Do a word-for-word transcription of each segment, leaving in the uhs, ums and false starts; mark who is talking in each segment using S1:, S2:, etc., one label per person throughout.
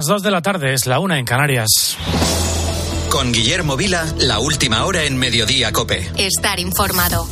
S1: Dos de la tarde, es la una en Canarias.
S2: Con Guillermo Vila, la última hora en Mediodía COPE.
S3: Estar informado.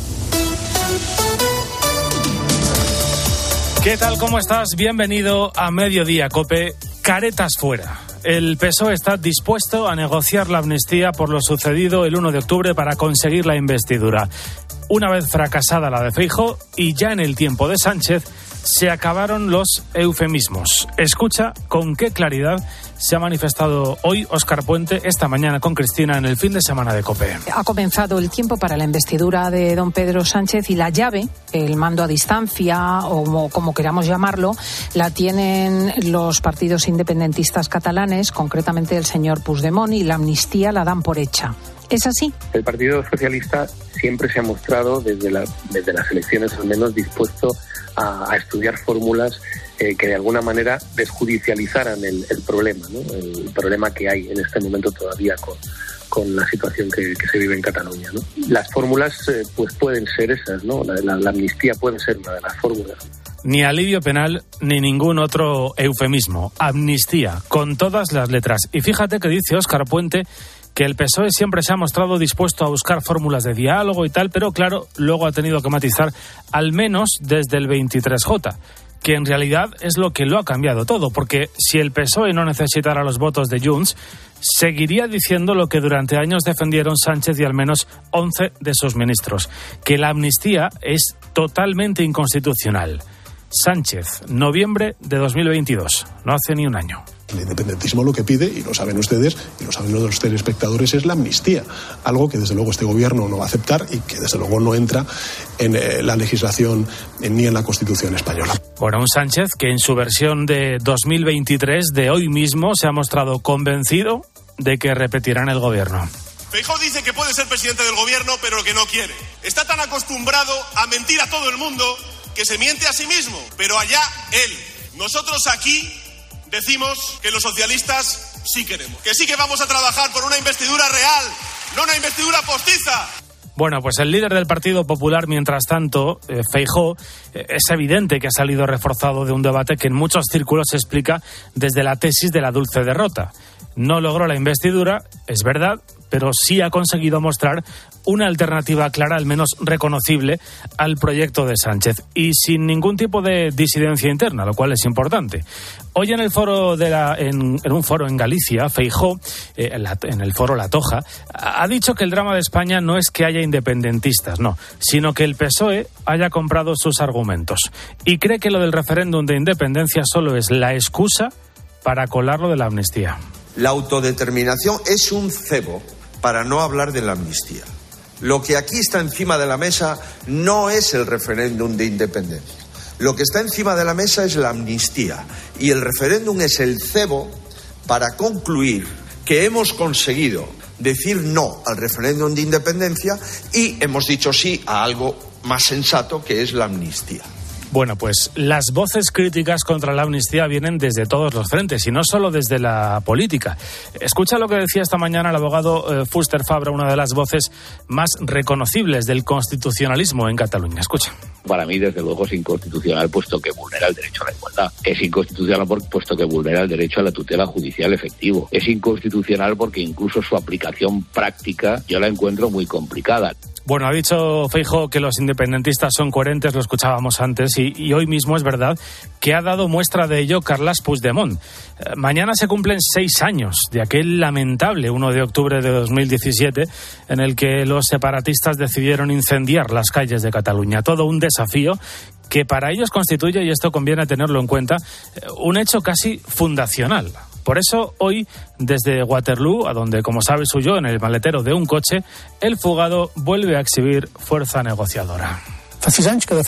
S1: ¿Qué tal? ¿Cómo estás? Bienvenido a Mediodía COPE. Caretas fuera. El P S O E está dispuesto a negociar la amnistía por lo sucedido el uno de octubre para conseguir la investidura. Una vez fracasada la de Feijóo y ya en el tiempo de Sánchez, se acabaron los eufemismos. Escucha con qué claridad se ha manifestado hoy Óscar Puente, esta mañana con Cristina, en el fin de semana de COPE.
S4: Ha comenzado el tiempo para la investidura de don Pedro Sánchez y la llave, el mando a distancia o como queramos llamarlo, la tienen los partidos independentistas catalanes, concretamente el señor Puigdemont, y la amnistía la dan por hecha. ¿Es así?
S5: El Partido Socialista siempre se ha mostrado, desde, la, desde las elecciones al menos, dispuesto a, a estudiar fórmulas eh, que de alguna manera desjudicializaran el, el problema, ¿no? El problema que hay en este momento todavía con, con la situación que, que se vive en Cataluña, ¿no? Las fórmulas eh, pues pueden ser esas, ¿no? La, la, la amnistía puede ser una de las fórmulas.
S1: Ni alivio penal ni ningún otro eufemismo. Amnistía, con todas las letras. Y fíjate que dice Óscar Puente que el P S O E siempre se ha mostrado dispuesto a buscar fórmulas de diálogo y tal, pero claro, luego ha tenido que matizar, al menos desde el veintitrés J, que en realidad es lo que lo ha cambiado todo, porque si el P S O E no necesitara los votos de Junts, seguiría diciendo lo que durante años defendieron Sánchez y al menos once de sus ministros, que la amnistía es totalmente inconstitucional. Sánchez, noviembre de dos mil veintidós, no hace ni un año.
S6: El independentismo lo que pide, y lo saben ustedes, y lo saben los telespectadores, es la amnistía. Algo que desde luego este gobierno no va a aceptar y que desde luego no entra en eh, la legislación eh, ni en la Constitución española.
S1: Bueno, un Sánchez que en su versión de dos mil veintitrés, de hoy mismo, se ha mostrado convencido de que repetirán el gobierno.
S7: Feijóo dice que puede ser presidente del gobierno, pero que no quiere. Está tan acostumbrado a mentir a todo el mundo que se miente a sí mismo, pero allá él. Nosotros aquí decimos que los socialistas sí queremos, que sí que vamos a trabajar por una investidura real, no una investidura postiza.
S1: Bueno, pues el líder del Partido Popular, mientras tanto, eh, Feijóo, eh, es evidente que ha salido reforzado de un debate que en muchos círculos se explica desde la tesis de la dulce derrota. No logró la investidura, es verdad, pero sí ha conseguido mostrar una alternativa clara, al menos reconocible, al proyecto de Sánchez y sin ningún tipo de disidencia interna, lo cual es importante. Hoy en el foro de la, en, en un foro en Galicia, Feijóo, eh, en, la, en el foro La Toja, ha dicho que el drama de España no es que haya independentistas, no, sino que el P S O E haya comprado sus argumentos y cree que lo del referéndum de independencia solo es la excusa para colar lo de la amnistía.
S8: La autodeterminación es un cebo para no hablar de la amnistía. Lo que aquí está encima de la mesa no es el referéndum de independencia. Lo que está encima de la mesa es la amnistía. Y el referéndum es el cebo para concluir que hemos conseguido decir no al referéndum de independencia y hemos dicho sí a algo más sensato, que es la amnistía.
S1: Bueno, pues las voces críticas contra la amnistía vienen desde todos los frentes y no solo desde la política. Escucha lo que decía esta mañana el abogado eh, Fuster Fabra, una de las voces más reconocibles del constitucionalismo en Cataluña. Escucha.
S9: Para mí, desde luego, es inconstitucional puesto que vulnera el derecho a la igualdad. Es inconstitucional puesto que vulnera el derecho a la tutela judicial efectivo. Es inconstitucional porque incluso su aplicación práctica yo la encuentro muy complicada.
S1: Bueno, ha dicho Feijóo que los independentistas son coherentes, lo escuchábamos antes, y, y hoy mismo es verdad que ha dado muestra de ello Carles Puigdemont. Eh, mañana se cumplen seis años de aquel lamentable uno de octubre de dos mil diecisiete en el que los separatistas decidieron incendiar las calles de Cataluña. Todo un desafío que para ellos constituye, y esto conviene tenerlo en cuenta, un hecho casi fundacional. Por eso, hoy, desde Waterloo, a donde, como sabes, huyó en el maletero de un coche, el fugado vuelve a exhibir fuerza negociadora.
S10: Hace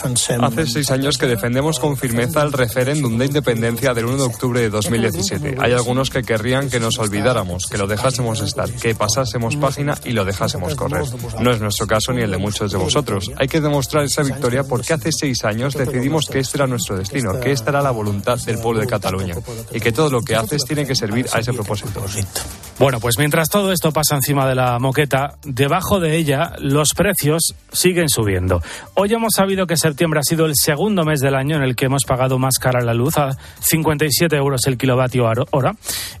S10: seis años que defendemos con firmeza el referéndum de independencia del uno de octubre de dos mil diecisiete. Hay algunos que querrían que nos olvidáramos, que lo dejásemos estar, que pasásemos página y lo dejásemos correr. No es nuestro caso ni el de muchos de vosotros. Hay que demostrar esa victoria porque hace seis años decidimos que este era nuestro destino, que esta era la voluntad del pueblo de Cataluña y que todo lo que haces tiene que servir a ese propósito.
S1: Bueno, pues mientras todo esto pasa encima de la moqueta, debajo de ella los precios siguen subiendo. Hoy hemos sabido que septiembre ha sido el segundo mes del año en el que hemos pagado más cara la luz, a cincuenta y siete euros el kilovatio hora,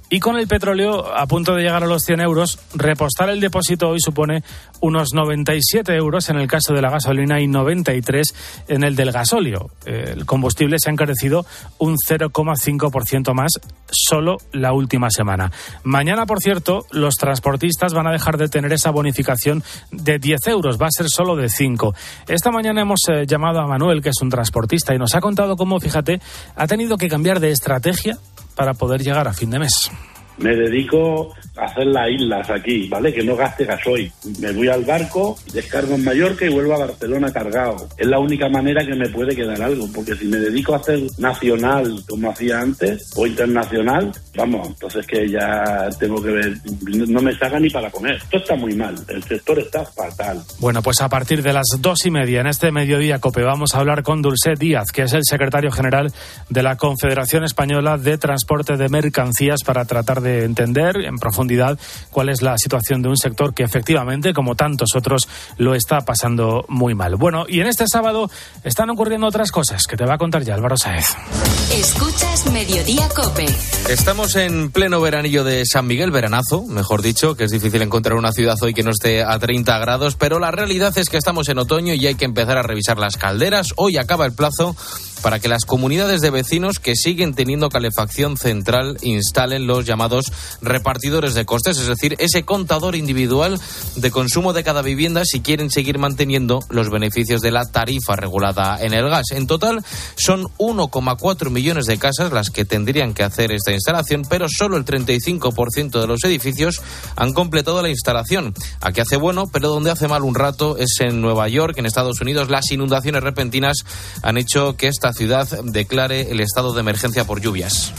S1: Y con el petróleo a punto de llegar a los cien euros, repostar el depósito hoy supone unos noventa y siete euros en el caso de la gasolina y noventa y tres en el del gasóleo. El combustible se ha encarecido un cero coma cinco por ciento más solo la última semana. Mañana, por cierto, los transportistas van a dejar de tener esa bonificación de diez euros, va a ser solo de cinco. Esta mañana hemos eh, llamado a Manuel, que es un transportista, y nos ha contado cómo, fíjate, ha tenido que cambiar de estrategia para poder llegar a fin de mes.
S3: Me dedico a hacer las islas aquí, ¿vale? Que no gaste gasoil. Me voy al barco, descargo en Mallorca y vuelvo a Barcelona cargado. Es la única manera que me puede quedar algo, porque si me dedico a hacer nacional como hacía antes, o internacional, vamos, entonces que ya tengo que ver, no me salga ni para comer. Esto está muy mal, el sector está fatal.
S1: Bueno, pues a partir de las dos y media en este Mediodía COPE vamos a hablar con Dulce Díaz, que es el secretario general de la Confederación Española de Transporte de Mercancías, para tratar de de entender en profundidad cuál es la situación de un sector que efectivamente, como tantos otros, lo está pasando muy mal. Bueno, y en este sábado están ocurriendo otras cosas que te va a contar ya Álvaro Sáez.
S11: Escuchas Mediodía COPE.
S12: Estamos en pleno veranillo de San Miguel, veranazo, mejor dicho, que es difícil encontrar una ciudad hoy que no esté a treinta grados, pero la realidad es que estamos en otoño y hay que empezar a revisar las calderas. Hoy acaba el plazo para que las comunidades de vecinos que siguen teniendo calefacción central instalen los llamados repartidores de costes, es decir, ese contador individual de consumo de cada vivienda si quieren seguir manteniendo los beneficios de la tarifa regulada en el gas. En total son uno coma cuatro millones de casas las que tendrían que hacer esta instalación, pero solo el treinta y cinco por ciento de los edificios han completado la instalación. Aquí hace bueno, pero donde hace mal un rato es en Nueva York, en Estados Unidos. Las inundaciones repentinas han hecho que esta ciudad declare el estado de emergencia por lluvias.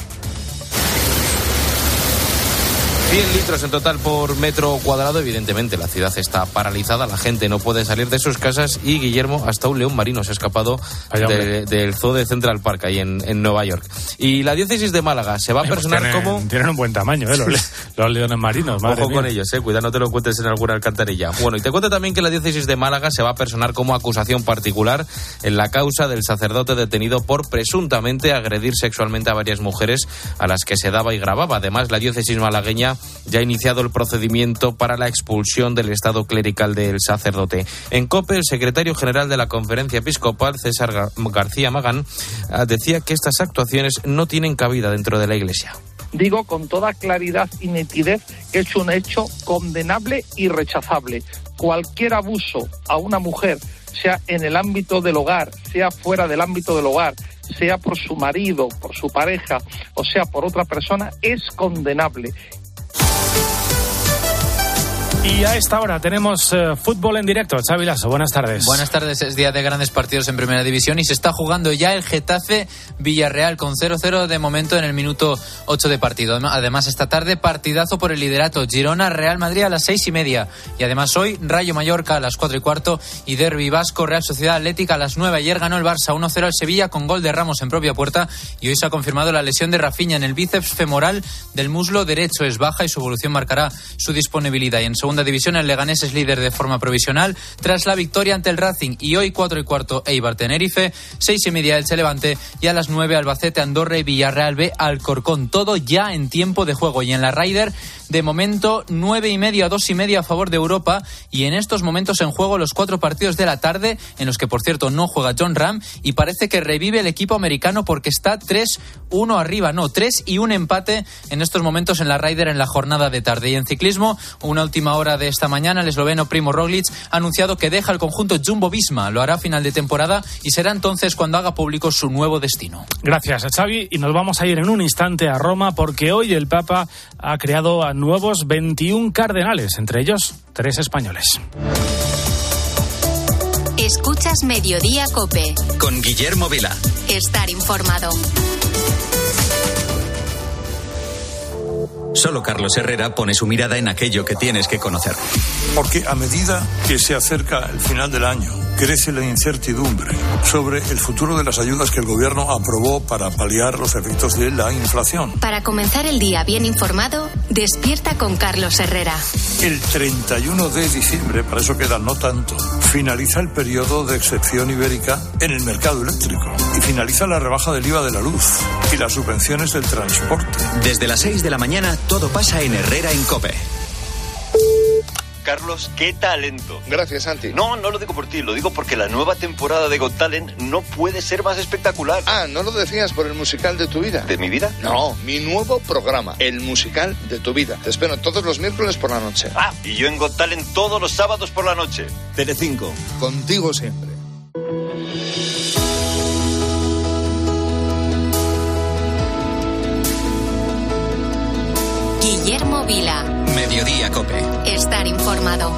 S12: cien litros en total por metro cuadrado. Evidentemente la ciudad está paralizada, la gente no puede salir de sus casas y, Guillermo, hasta un león marino se ha escapado de, del zoo de Central Park ahí en, en Nueva York. Y la diócesis de Málaga se va a personar
S1: pues tienen,
S12: como...
S1: Tienen un buen tamaño, ¿eh? Los, los leones marinos.
S12: Ojo mía. Con ellos, ¿eh? Cuidado, no te lo encuentres en alguna alcantarilla. Bueno, y te cuento también que la diócesis de Málaga se va a personar como acusación particular en la causa del sacerdote detenido por presuntamente agredir sexualmente a varias mujeres a las que se daba y grababa. Además, la diócesis malagueña ya ha iniciado el procedimiento para la expulsión del estado clerical del sacerdote. En COPE, el secretario general de la Conferencia Episcopal, César Gar- García Magán, decía que estas actuaciones no tienen cabida dentro de la Iglesia.
S13: Digo con toda claridad y nitidez que es un hecho condenable y rechazable. Cualquier abuso a una mujer, sea en el ámbito del hogar, sea fuera del ámbito del hogar, sea por su marido, por su pareja o sea por otra persona, es condenable.
S1: Y a esta hora tenemos eh, fútbol en directo. Xavi Lasso, buenas tardes.
S14: Buenas tardes, es día de grandes partidos en Primera División y se está jugando ya el Getafe-Villarreal con cero cero de momento en el minuto ocho de partido. Además, esta tarde partidazo por el liderato, Girona-Real Madrid a las seis y media. Y además hoy, Rayo Mallorca a las cuatro y cuarto y Derbi Vasco-Real Sociedad Atlética a las nueve. Ayer ganó el Barça uno cero al Sevilla con gol de Ramos en propia puerta y hoy se ha confirmado la lesión de Rafinha en el bíceps femoral del muslo derecho. Es baja y su evolución marcará su disponibilidad. Y en segunda división, el Leganés es líder de forma provisional tras la victoria ante el Racing. Y hoy cuatro y cuarto Eibar Tenerife, seis y media Elche Levante y a las nueve Albacete Andorra y Villarreal B Alcorcón. Todo ya en tiempo de juego. Y en la Ryder, de momento nueve y media, dos y media a favor de Europa. Y en estos momentos en juego los cuatro partidos de la tarde, en los que por cierto no juega Jon Rahm y parece que revive el equipo americano porque está tres uno arriba, no, tres y un empate en estos momentos en la Ryder en la jornada de tarde. Y en ciclismo, una última hora de esta mañana, el esloveno Primo Roglic ha anunciado que deja el conjunto Jumbo-Visma. Lo hará a final de temporada y será entonces cuando haga público su nuevo destino.
S1: Gracias, Xavi. Y nos vamos a ir en un instante a Roma porque hoy el Papa ha creado a nuevos veintiún cardenales, entre ellos tres españoles.
S11: Escuchas Mediodía COPE.
S2: Con Guillermo Vila.
S11: Estar informado.
S2: Solo Carlos Herrera pone su mirada en aquello que tienes que conocer.
S15: Porque a medida que se acerca el final del año, crece la incertidumbre sobre el futuro de las ayudas que el gobierno aprobó para paliar los efectos de la inflación.
S11: Para comenzar el día bien informado, despierta con Carlos Herrera.
S15: El treinta y uno de diciembre, para eso queda no tanto, finaliza el periodo de excepción ibérica en el mercado eléctrico. Y Finaliza la rebaja del I V A de la luz y las subvenciones del transporte.
S2: Desde las seis de la mañana todo pasa en Herrera en COPE.
S16: Carlos, qué talento.
S17: Gracias, Santi.
S16: No, no lo digo por ti, lo digo porque la nueva temporada de Got Talent no puede ser más espectacular.
S17: Ah, ¿no lo decías por el musical de tu vida?
S16: ¿De mi vida?
S17: No, mi nuevo programa, el musical de tu vida. Te espero todos los miércoles por la noche.
S16: Ah, y yo en Got Talent todos los sábados por la noche.
S17: Telecinco, contigo siempre.
S11: Guillermo Vila.
S2: Mediodía COPE.
S11: Estar informado.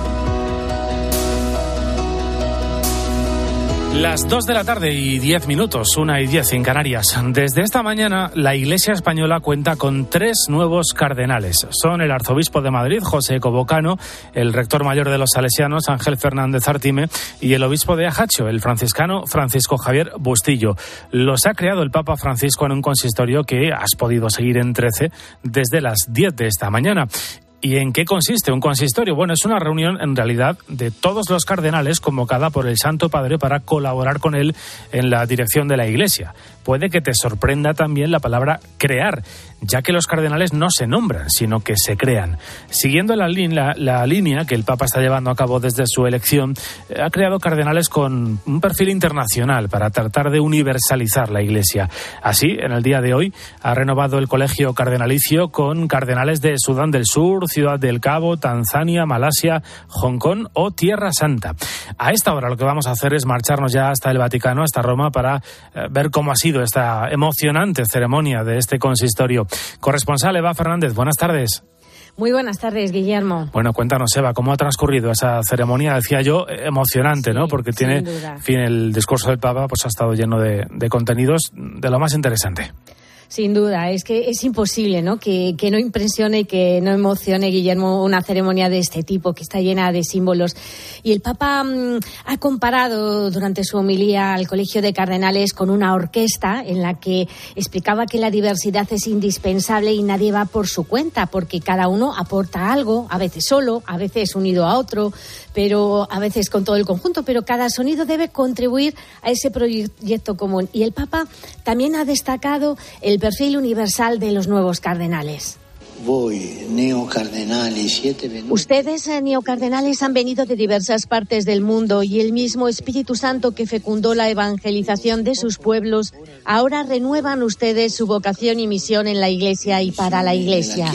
S1: Las dos de la tarde y diez minutos, una y diez en Canarias. Desde esta mañana, la Iglesia española cuenta con tres nuevos cardenales. Son el arzobispo de Madrid, José Cobocano, el rector mayor de los salesianos, Ángel Fernández Artime, y el obispo de Ajaccio, el franciscano Francisco Javier Bustillo. Los ha creado el Papa Francisco en un consistorio que has podido seguir en trece desde las diez de esta mañana. ¿Y en qué consiste un consistorio? Bueno, es una reunión en realidad de todos los cardenales convocada por el Santo Padre para colaborar con él en la dirección de la Iglesia. Puede que te sorprenda también la palabra crear, ya que los cardenales no se nombran, sino que se crean. Siguiendo la, la, la línea que el Papa está llevando a cabo desde su elección, ha creado cardenales con un perfil internacional para tratar de universalizar la Iglesia. Así, en el día de hoy, ha renovado el colegio cardenalicio con cardenales de Sudán del Sur, Ciudad del Cabo, Tanzania, Malasia, Hong Kong o Tierra Santa. A esta hora lo que vamos a hacer es marcharnos ya hasta el Vaticano, hasta Roma, para eh, ver cómo ha sido esta emocionante ceremonia de este consistorio. Corresponsal Eva Fernández, buenas tardes.
S18: Muy buenas tardes, Guillermo.
S1: Bueno, cuéntanos, Eva, ¿cómo ha transcurrido esa ceremonia? Decía yo, emocionante, sí, ¿no? Porque tiene, en fin, el discurso del Papa pues ha estado lleno de, de contenidos de lo más interesante.
S18: Sin duda, es que es imposible, ¿no? Que, que no impresione y que no emocione, Guillermo, una ceremonia de este tipo, que está llena de símbolos. Y el Papa mmm, ha comparado durante su homilía al Colegio de Cardenales con una orquesta en la que explicaba que la diversidad es indispensable y nadie va por su cuenta, porque cada uno aporta algo, a veces solo, a veces unido a otro, pero a veces con todo el conjunto, pero cada sonido debe contribuir a ese proyecto común. Y el Papa también ha destacado el perfil universal de los nuevos cardenales. Ustedes, neocardenales, han venido de diversas partes del mundo y el mismo Espíritu Santo que fecundó la evangelización de sus pueblos, ahora renuevan ustedes su vocación y misión en la Iglesia y para la Iglesia.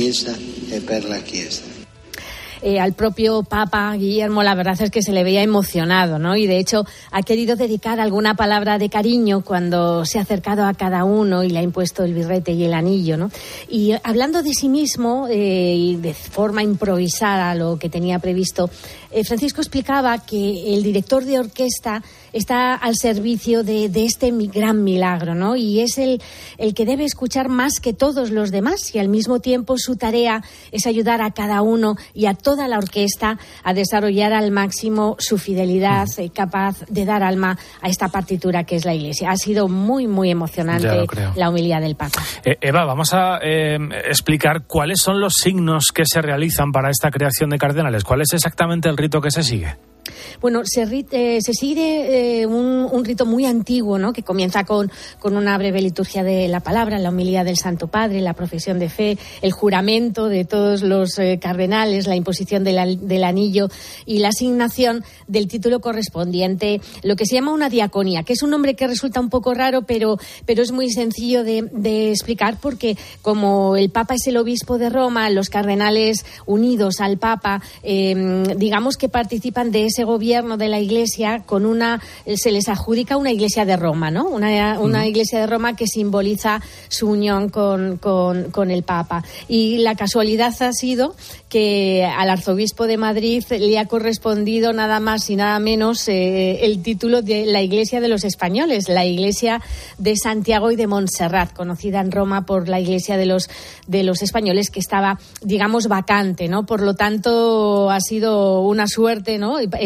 S18: Eh, al propio Papa, Guillermo, la verdad es que se le veía emocionado, ¿no? Y de hecho ha querido dedicar alguna palabra de cariño cuando se ha acercado a cada uno y le ha impuesto el birrete y el anillo, ¿no? Y hablando de sí mismo eh, y de forma improvisada, lo que tenía previsto, eh, Francisco explicaba que el director de orquesta está al servicio de, de este gran milagro, ¿no? Y es el, el que debe escuchar más que todos los demás y al mismo tiempo su tarea es ayudar a cada uno y a toda la orquesta a desarrollar al máximo su fidelidad, eh, capaz de dar alma a esta partitura que es la Iglesia. Ha sido muy, muy emocionante la homilía del Papa.
S1: Eh, Eva, vamos a eh, explicar cuáles son los signos que se realizan para esta creación de cardenales. ¿Cuál es exactamente el rito que se sigue?
S18: Bueno, se, eh, se sigue eh, un, un rito muy antiguo, ¿no? Que comienza con, con una breve liturgia de la palabra, la homilía del Santo Padre, la profesión de fe, el juramento de todos los eh, cardenales, la imposición de la, del anillo y la asignación del título correspondiente, lo que se llama una diaconía, que es un nombre que resulta un poco raro, pero, pero es muy sencillo de, de explicar porque como el Papa es el obispo de Roma, los cardenales unidos al Papa, eh, digamos que participan de ese gobierno de la Iglesia con una, se les adjudica una Iglesia de Roma, ¿no? Una, una mm. Iglesia de Roma que simboliza su unión con, con, con el Papa. Y la casualidad ha sido que al arzobispo de Madrid le ha correspondido nada más y nada menos eh, el título de la Iglesia de los Españoles, la Iglesia de Santiago y de Montserrat, conocida en Roma por la Iglesia de los, de los Españoles, que estaba, digamos, vacante, ¿no? Por lo tanto, ha sido una suerte, ¿no? El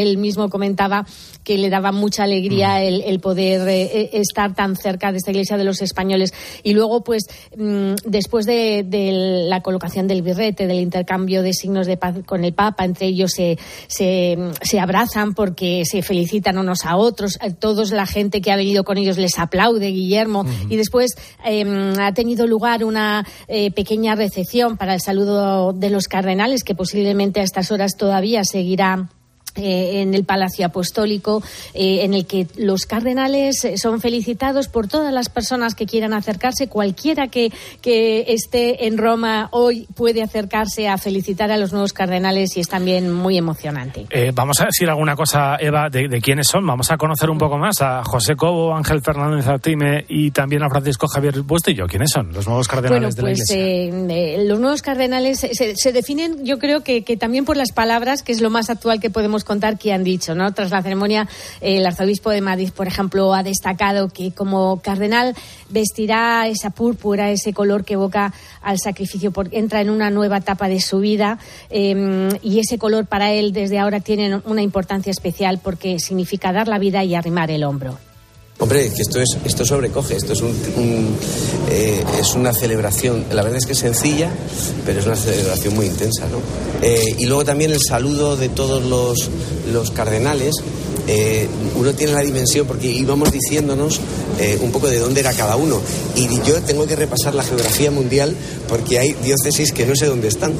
S18: él mismo comentaba que le daba mucha alegría mm. el, el poder eh, estar tan cerca de esta Iglesia de los españoles. Y luego, pues, mm, después de, de la colocación del birrete, del intercambio de signos de paz con el Papa, entre ellos se, se, se abrazan porque se felicitan unos a otros. Todos, la gente que ha venido con ellos les aplaude, Guillermo. Mm. Y después eh, ha tenido lugar una eh, pequeña recepción para el saludo de los cardenales, que posiblemente a estas horas todavía seguirá Eh, en el Palacio Apostólico, eh, en el que los cardenales son felicitados por todas las personas que quieran acercarse. Cualquiera que, que esté en Roma hoy puede acercarse a felicitar a los nuevos cardenales y es también muy emocionante.
S1: Eh, vamos a decir alguna cosa, Eva, de, de quiénes son. Vamos a conocer un poco más a José Cobo, Ángel Fernández Artime y también a Francisco Javier Bustillo. ¿Quiénes son los nuevos cardenales
S18: bueno,
S1: de
S18: pues,
S1: la Iglesia?
S18: Eh, eh, los nuevos cardenales se, se definen, yo creo que, que también por las palabras, que es lo más actual que podemos contar que han dicho, ¿no? Tras la ceremonia, eh, el arzobispo de Madrid, por ejemplo, ha destacado que como cardenal vestirá esa púrpura, ese color que evoca al sacrificio, porque entra en una nueva etapa de su vida, eh, y ese color para él desde ahora tiene una importancia especial porque significa dar la vida y arrimar el hombro.
S19: Hombre, que esto es esto sobrecoge, esto es un, un eh, es una celebración, la verdad es que es sencilla, pero es una celebración muy intensa, ¿no? Eh, y luego también el saludo de todos los, los cardenales, eh, uno tiene la dimensión, porque íbamos diciéndonos eh, un poco de dónde era cada uno, y yo tengo que repasar la geografía mundial porque hay diócesis que no sé dónde están.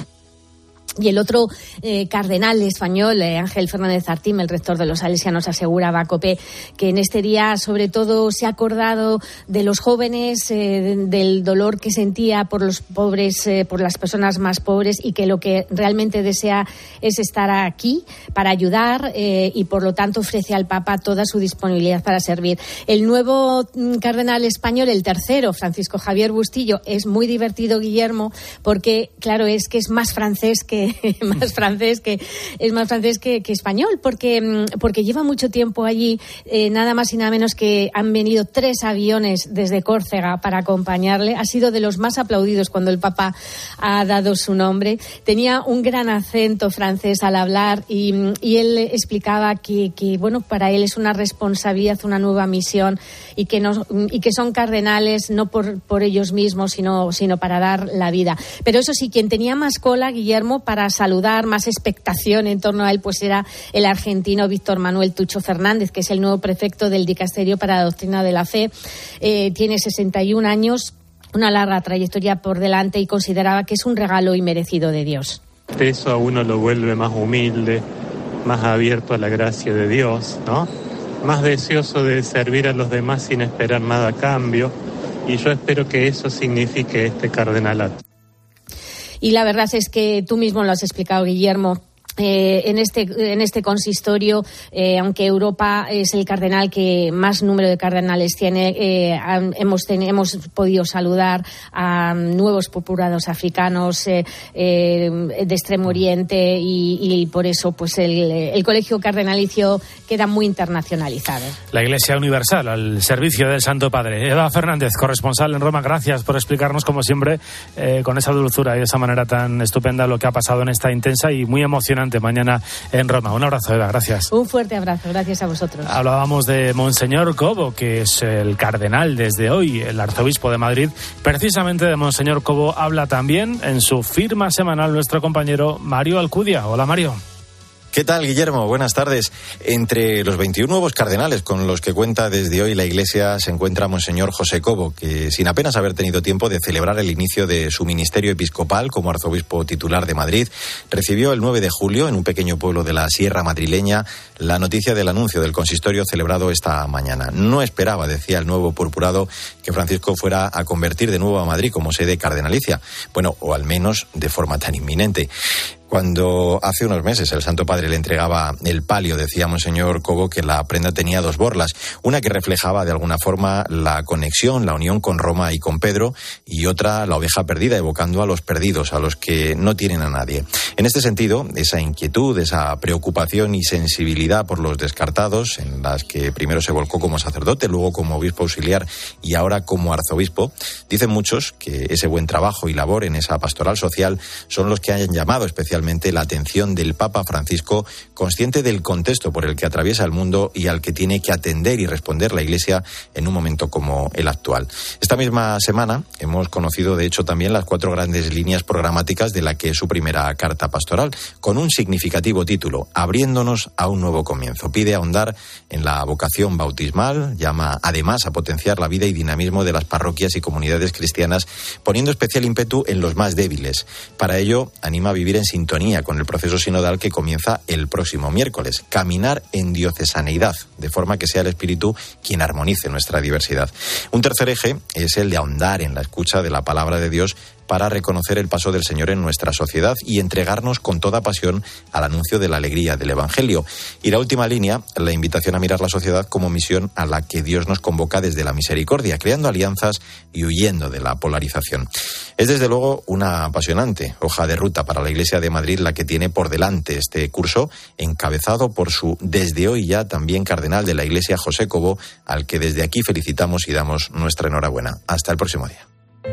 S18: Y el otro eh, cardenal español, eh, Ángel Fernández Artime, el rector de los Salesianos, aseguraba a COPE que en este día, sobre todo, se ha acordado de los jóvenes, eh, de, del dolor que sentía por los pobres, eh, por las personas más pobres, y que lo que realmente desea es estar aquí para ayudar eh, y, por lo tanto, ofrece al Papa toda su disponibilidad para servir. El nuevo mm, cardenal español, el tercero, Francisco Javier Bustillo, es muy divertido, Guillermo, porque, claro, es que es más francés que más francés que es más francés que, que español, porque porque lleva mucho tiempo allí, eh, nada más y nada menos que han venido tres aviones desde Córcega para acompañarle. Ha sido de los más aplaudidos cuando el Papa ha dado su nombre. Tenía un gran acento francés al hablar y, y él explicaba que, que bueno, para él es una responsabilidad, una nueva misión, y que no y que son cardenales no por por ellos mismos, sino sino para dar la vida. Pero eso sí, quien tenía más cola, Guillermo, para saludar, más expectación en torno a él, pues era el argentino Víctor Manuel Tucho Fernández, que es el nuevo prefecto del Dicasterio para la Doctrina de la Fe. Eh, tiene sesenta y un años, una larga trayectoria por delante, y consideraba que es un regalo inmerecido de Dios.
S20: Eso a uno lo vuelve más humilde, más abierto a la gracia de Dios, ¿no? Más deseoso de servir a los demás sin esperar nada a cambio, y yo espero que eso signifique este cardenalato.
S18: Y la verdad es que tú mismo lo has explicado, Guillermo. Eh, en este en este consistorio, eh, aunque Europa es el cardenal que más número de cardenales tiene, eh, hemos ten, hemos podido saludar a nuevos purpurados africanos eh, eh, de Extremo Oriente, y, y por eso pues el, el colegio cardenalicio queda muy internacionalizado.
S1: La Iglesia Universal al servicio del Santo Padre. Eva Fernández, corresponsal en Roma, gracias por explicarnos, como siempre, eh, con esa dulzura y de esa manera tan estupenda lo que ha pasado en esta intensa y muy emocionante mañana en Roma. Un abrazo, Eva, gracias.
S18: Un fuerte abrazo, gracias a vosotros.
S1: Hablábamos de Monseñor Cobo, que es el cardenal desde hoy, el arzobispo de Madrid. Precisamente de Monseñor Cobo habla también en su firma semanal nuestro compañero Mario Alcudia. Hola, Mario.
S21: ¿Qué tal, Guillermo? Buenas tardes. Entre los veintiún nuevos cardenales con los que cuenta desde hoy la Iglesia se encuentra Monseñor José Cobo, que sin apenas haber tenido tiempo de celebrar el inicio de su ministerio episcopal como arzobispo titular de Madrid, recibió el nueve de julio en un pequeño pueblo de la Sierra Madrileña la noticia del anuncio del consistorio celebrado esta mañana. No esperaba, decía el nuevo purpurado, que Francisco fuera a convertir de nuevo a Madrid como sede cardenalicia. Bueno, o al menos de forma tan inminente. Cuando hace unos meses el Santo Padre le entregaba el palio, decía Monseñor Cobo que la prenda tenía dos borlas, una que reflejaba de alguna forma la conexión, la unión con Roma y con Pedro, y otra la oveja perdida, evocando a los perdidos, a los que no tienen a nadie. En este sentido, esa inquietud, esa preocupación y sensibilidad por los descartados, en las que primero se volcó como sacerdote, luego como obispo auxiliar y ahora como arzobispo, dicen muchos que ese buen trabajo y labor en esa pastoral social son los que hayan llamado especialmente especialmente la atención del Papa Francisco, consciente del contexto por el que atraviesa el mundo y al que tiene que atender y responder la Iglesia en un momento como el actual. Esta misma semana hemos conocido, de hecho, también las cuatro grandes líneas programáticas de la que es su primera carta pastoral, con un significativo título: Abriéndonos a un nuevo comienzo. Pide ahondar en la vocación bautismal, llama además a potenciar la vida y dinamismo de las parroquias y comunidades cristianas, poniendo especial ímpetu en los más débiles. Para ello, anima a vivir en sintonía con el proceso sinodal que comienza el próximo miércoles. Caminar en diocesaneidad, de forma que sea el Espíritu quien armonice nuestra diversidad. Un tercer eje es el de ahondar en la escucha de la palabra de Dios para reconocer el paso del Señor en nuestra sociedad y entregarnos con toda pasión al anuncio de la alegría del Evangelio. Y la última línea, la invitación a mirar la sociedad como misión a la que Dios nos convoca desde la misericordia, creando alianzas y huyendo de la polarización. Es desde luego una apasionante hoja de ruta para la Iglesia de Madrid la que tiene por delante este curso, encabezado por su desde hoy ya también cardenal de la Iglesia, José Cobo, al que desde aquí felicitamos y damos nuestra enhorabuena. Hasta el próximo día.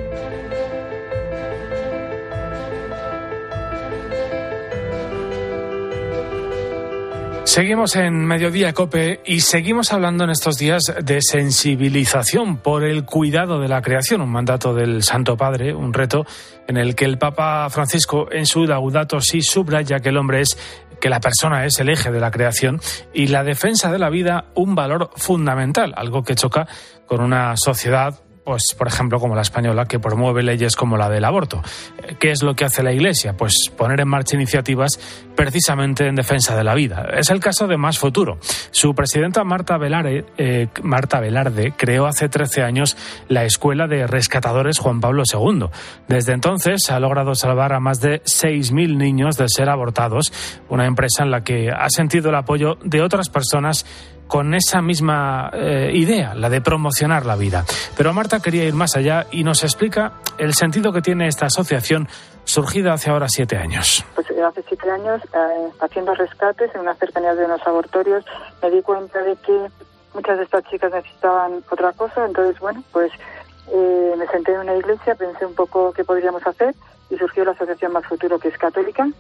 S1: Seguimos en Mediodía COPE y seguimos hablando en estos días de sensibilización por el cuidado de la creación, un mandato del Santo Padre, un reto en el que el Papa Francisco en su Laudato Si subraya que el hombre es, que la persona es el eje de la creación y la defensa de la vida un valor fundamental, algo que choca con una sociedad, pues, por ejemplo, como la española, que promueve leyes como la del aborto. ¿Qué es lo que hace la Iglesia? Pues poner en marcha iniciativas precisamente en defensa de la vida. Es el caso de Más Futuro. Su presidenta Marta Velarde, eh, Marta Velarde creó hace trece años la Escuela de Rescatadores Juan Pablo segundo. Desde entonces ha logrado salvar a más de seis mil niños de ser abortados, una empresa en la que ha sentido el apoyo de otras personas con esa misma eh, idea, la de promocionar la vida. Pero Marta quería ir más allá y nos explica el sentido que tiene esta asociación surgida hace ahora siete años.
S4: Pues hace siete años, eh, haciendo rescates en unas cercanías de unos abortorios, me di cuenta de que muchas de estas chicas necesitaban otra cosa. Entonces, bueno, pues eh, me senté en una iglesia, pensé un poco qué podríamos hacer y surgió la asociación Más Futuro, que es católica.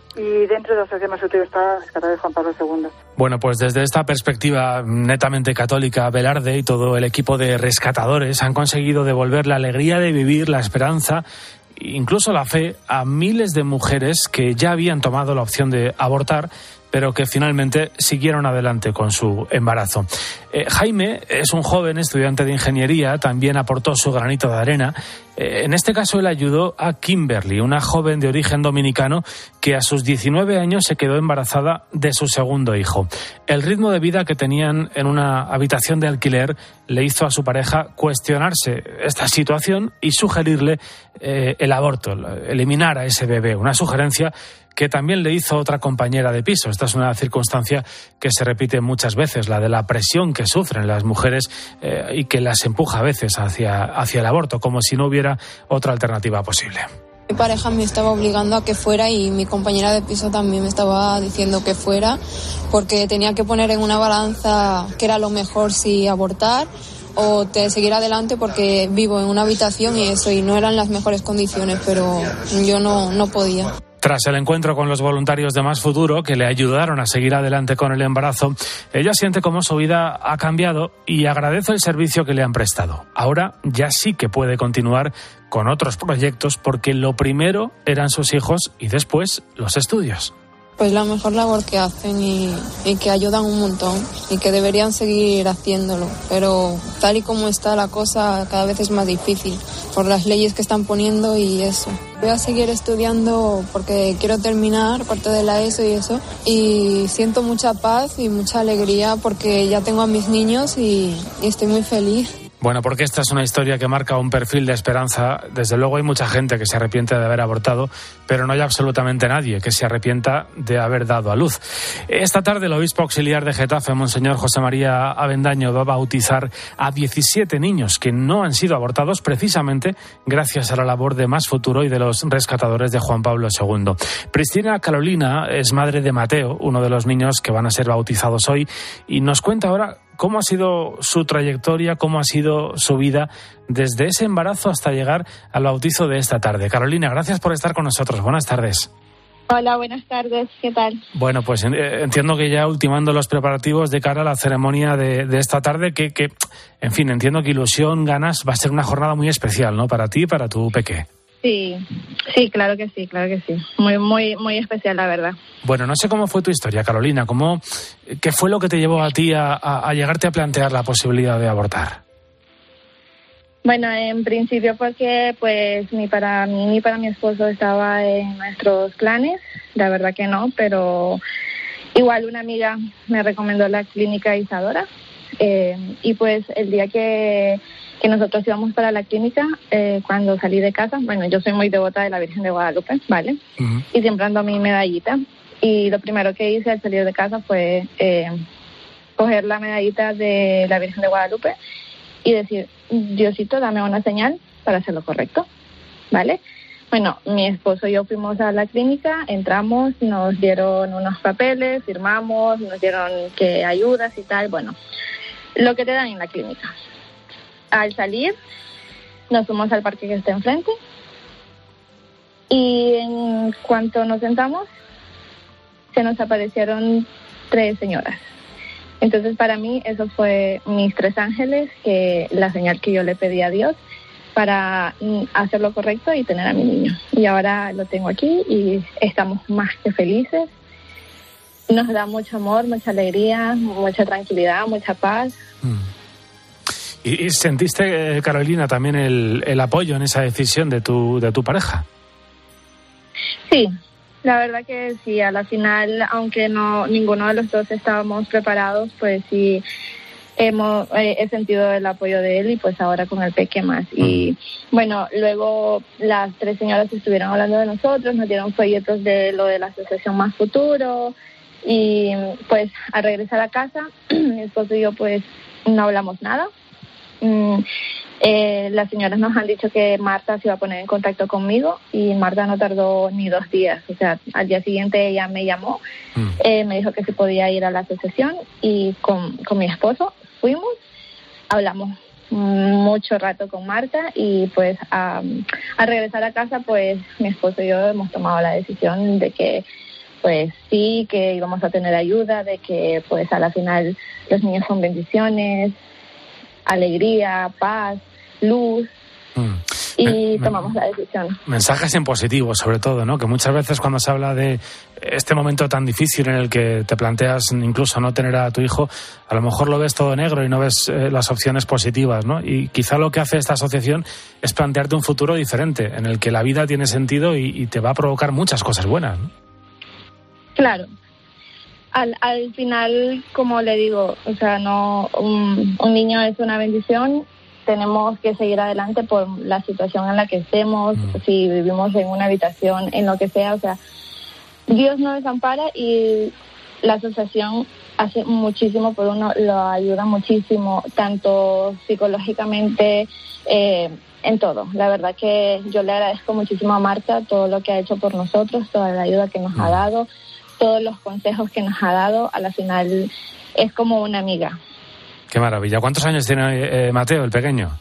S4: Y dentro de la asociación Más Futuro está Rescatadores Juan Pablo segundo.
S1: Bueno, pues desde esta perspectiva netamente católica, Velarde y todo el equipo de rescatadores han conseguido devolver la alegría de vivir, la esperanza, incluso la fe, a miles de mujeres que ya habían tomado la opción de abortar, pero que finalmente siguieron adelante con su embarazo. Eh, Jaime es un joven estudiante de ingeniería, también aportó su granito de arena. Eh, en este caso él ayudó a Kimberly, una joven de origen dominicano que a sus diecinueve años se quedó embarazada de su segundo hijo. El ritmo de vida que tenían en una habitación de alquiler le hizo a su pareja cuestionarse esta situación y sugerirle eh, el aborto, eliminar a ese bebé, una sugerencia que también le hizo otra compañera de piso. Esta es una circunstancia que se repite muchas veces, la de la presión que sufren las mujeres eh, y que las empuja a veces hacia, hacia el aborto, como si no hubiera otra alternativa posible.
S22: Mi pareja me estaba obligando a que fuera y mi compañera de piso también me estaba diciendo que fuera, porque tenía que poner en una balanza qué era lo mejor, si abortar o te seguir adelante, porque vivo en una habitación y eso, y no eran las mejores condiciones, pero yo no, no podía.
S1: Tras el encuentro con los voluntarios de Más Futuro, que le ayudaron a seguir adelante con el embarazo, ella siente cómo su vida ha cambiado y agradece el servicio que le han prestado. Ahora ya sí que puede continuar con otros proyectos, porque lo primero eran sus hijos y después los estudios.
S22: Pues la mejor labor que hacen y, y que ayudan un montón y que deberían seguir haciéndolo, pero tal y como está la cosa cada vez es más difícil por las leyes que están poniendo y eso. Voy a seguir estudiando porque quiero terminar parte de la ESO y eso, y siento mucha paz y mucha alegría porque ya tengo a mis niños y, y estoy muy feliz.
S1: Bueno, porque esta es una historia que marca un perfil de esperanza. Desde luego hay mucha gente que se arrepiente de haber abortado, pero no hay absolutamente nadie que se arrepienta de haber dado a luz. Esta tarde el obispo auxiliar de Getafe, Monseñor José María Avendaño, va a bautizar a diecisiete niños que no han sido abortados precisamente gracias a la labor de Más Futuro y de los rescatadores de Juan Pablo segundo. Pristina Carolina es madre de Mateo, uno de los niños que van a ser bautizados hoy, y nos cuenta ahora cómo ha sido su trayectoria, cómo ha sido su vida desde ese embarazo hasta llegar al bautizo de esta tarde. Carolina, gracias por estar con nosotros. Buenas tardes.
S5: Hola, buenas tardes, ¿qué tal?
S1: Bueno, pues eh, entiendo que ya ultimando los preparativos de cara a la ceremonia de, de esta tarde, que, que, en fin, entiendo que ilusión, ganas, va a ser una jornada muy especial, ¿no? Para ti y para tu peque.
S5: Sí, sí, claro que sí, claro que sí. Muy, muy, muy especial, la verdad.
S1: Bueno, no sé cómo fue tu historia, Carolina. ¿Cómo, ¿Qué fue lo que te llevó a ti a, a, a llegarte a plantear la posibilidad de abortar?
S5: Bueno, en principio porque pues ni para mí ni para mi esposo estaba en nuestros planes, la verdad que no, pero igual una amiga me recomendó la clínica Isadora eh, y pues el día que, que nosotros íbamos para la clínica, eh, cuando salí de casa, bueno, yo soy muy devota de la Virgen de Guadalupe, ¿vale? Uh-huh. Y siempre ando mi medallita y lo primero que hice al salir de casa fue eh, coger la medallita de la Virgen de Guadalupe y decir, Diosito, dame una señal para hacer lo correcto, ¿vale? Bueno, mi esposo y yo fuimos a la clínica, entramos, nos dieron unos papeles, firmamos, nos dieron que ayudas y tal, bueno, lo que te dan en la clínica. Al salir, nos fuimos al parque que está enfrente y en cuanto nos sentamos, se nos aparecieron tres señoras. Entonces, para mí, eso fue mis tres ángeles, que la señal que yo le pedí a Dios para hacer lo correcto y tener a mi niño. Y ahora lo tengo aquí y estamos más que felices. Nos da mucho amor, mucha alegría, mucha tranquilidad, mucha paz.
S1: Mm. ¿Y, y sentiste, Carolina, también el, el apoyo en esa decisión de tu, de tu pareja?
S5: Sí. La verdad que sí, a la final, aunque no ninguno de los dos estábamos preparados, pues sí hemos eh, he sentido el apoyo de él y pues ahora con el peque más. Y bueno, luego las tres señoras estuvieron hablando de nosotros, nos dieron folletos de lo de la asociación Más Futuro y pues al regresar a casa, mi esposo y yo pues no hablamos nada. Mm, eh, las señoras nos han dicho que Marta se iba a poner en contacto conmigo y Marta no tardó ni dos días, o sea, al día siguiente ella me llamó, mm. eh, me dijo que se podía ir a la asociación y con, con mi esposo fuimos, hablamos mucho rato con Marta y pues a, a regresar a casa pues mi esposo y yo hemos tomado la decisión de que pues sí, que íbamos a tener ayuda, de que pues a la final los niños son bendiciones, alegría, paz, luz, mm. y me, tomamos la decisión.
S1: Mensajes en positivo, sobre todo, ¿no? Que muchas veces cuando se habla de este momento tan difícil en el que te planteas incluso no tener a tu hijo, a lo mejor lo ves todo negro y no ves eh, las opciones positivas, ¿no? Y quizá lo que hace esta asociación es plantearte un futuro diferente, en el que la vida tiene sentido y, y te va a provocar muchas cosas buenas, ¿no?
S5: Claro. Al, al final, como le digo, o sea, no un, un niño es una bendición, tenemos que seguir adelante por la situación en la que estemos, mm. si vivimos en una habitación, en lo que sea, o sea, Dios nos desampara y la asociación hace muchísimo por uno, lo ayuda muchísimo, tanto psicológicamente, eh, en todo. La verdad que yo le agradezco muchísimo a Marta todo lo que ha hecho por nosotros, toda la ayuda que nos mm. ha dado, todos los consejos que nos ha dado, a la final es como una amiga.
S1: Qué maravilla. ¿Cuántos años tiene eh, Mateo, el pequeño?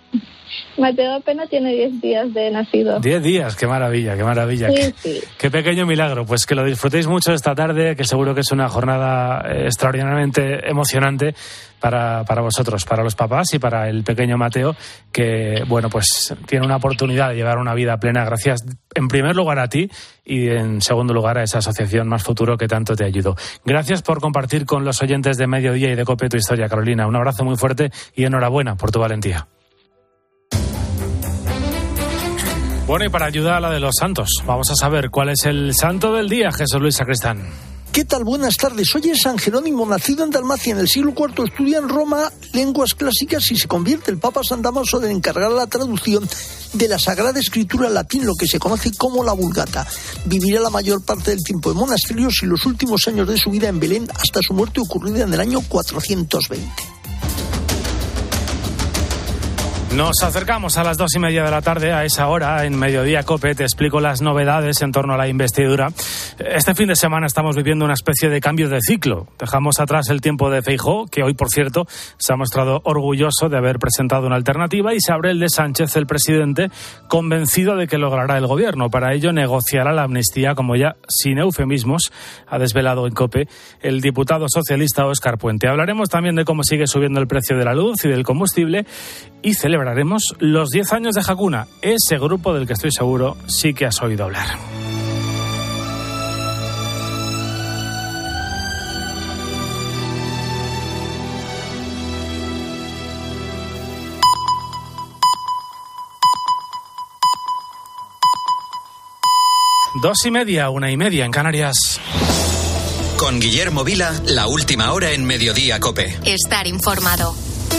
S5: Mateo apenas tiene diez días de nacido.
S1: Diez días, qué maravilla, qué maravilla.
S5: Sí,
S1: qué,
S5: sí.
S1: Qué pequeño milagro. Pues que lo disfrutéis mucho esta tarde, que seguro que es una jornada extraordinariamente emocionante para, para vosotros, para los papás y para el pequeño Mateo, que, bueno, pues tiene una oportunidad de llevar una vida plena gracias, en primer lugar, a ti y, en segundo lugar, a esa asociación Más Futuro que tanto te ayudó. Gracias por compartir con los oyentes de Mediodía y de COPE tu historia, Carolina. Un abrazo muy fuerte y enhorabuena por tu valentía. Bueno, y para ayudar a la de los santos, vamos a saber cuál es el santo del día, Jesús Luis Sacristán.
S6: ¿Qué tal? Buenas tardes. Hoy es San Jerónimo, nacido en Dalmacia en el siglo cuarto, estudia en Roma lenguas clásicas y se convierte el Papa San Damaso en encargar la traducción de la Sagrada Escritura al latín, lo que se conoce como la Vulgata. Vivirá la mayor parte del tiempo en monasterios y los últimos años de su vida en Belén hasta su muerte ocurrida en el año cuatrocientos veinte.
S1: Nos acercamos a las dos y media de la tarde. A esa hora, en Mediodía COPE, te explico las novedades en torno a la investidura. Este fin de semana estamos viviendo una especie de cambio de ciclo. Dejamos atrás el tiempo de Feijóo, que hoy, por cierto, se ha mostrado orgulloso de haber presentado una alternativa, y se abre el de Sánchez, el presidente, convencido de que logrará el gobierno. Para ello negociará la amnistía, como ya, sin eufemismos, ha desvelado en COPE el diputado socialista Óscar Puente. Hablaremos también de cómo sigue subiendo el precio de la luz y del combustible, y celebraremos los diez años de Hakuna, ese grupo del que estoy seguro sí que has oído hablar. Dos y media, una y media en Canarias.
S2: Con Guillermo Vila, la última hora en Mediodía COPE.
S11: Estar informado.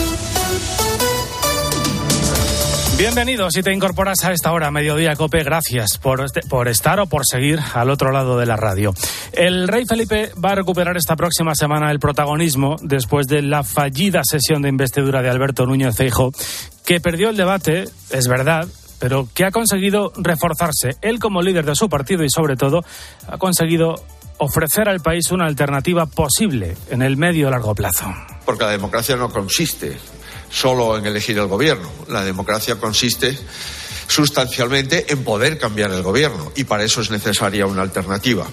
S1: Bienvenidos, si te incorporas a esta hora, Mediodía COPE, gracias por, por estar o por seguir al otro lado de la radio. El rey Felipe va a recuperar esta próxima semana el protagonismo después de la fallida sesión de investidura de Alberto Núñez Feijóo, que perdió el debate, es verdad, pero que ha conseguido reforzarse él como líder de su partido y, sobre todo, ha conseguido ofrecer al país una alternativa posible en el medio y largo plazo.
S7: Porque la democracia no consiste solo en elegir el gobierno. La democracia consiste sustancialmente en poder cambiar el gobierno, y para eso es necesaria una alternativa.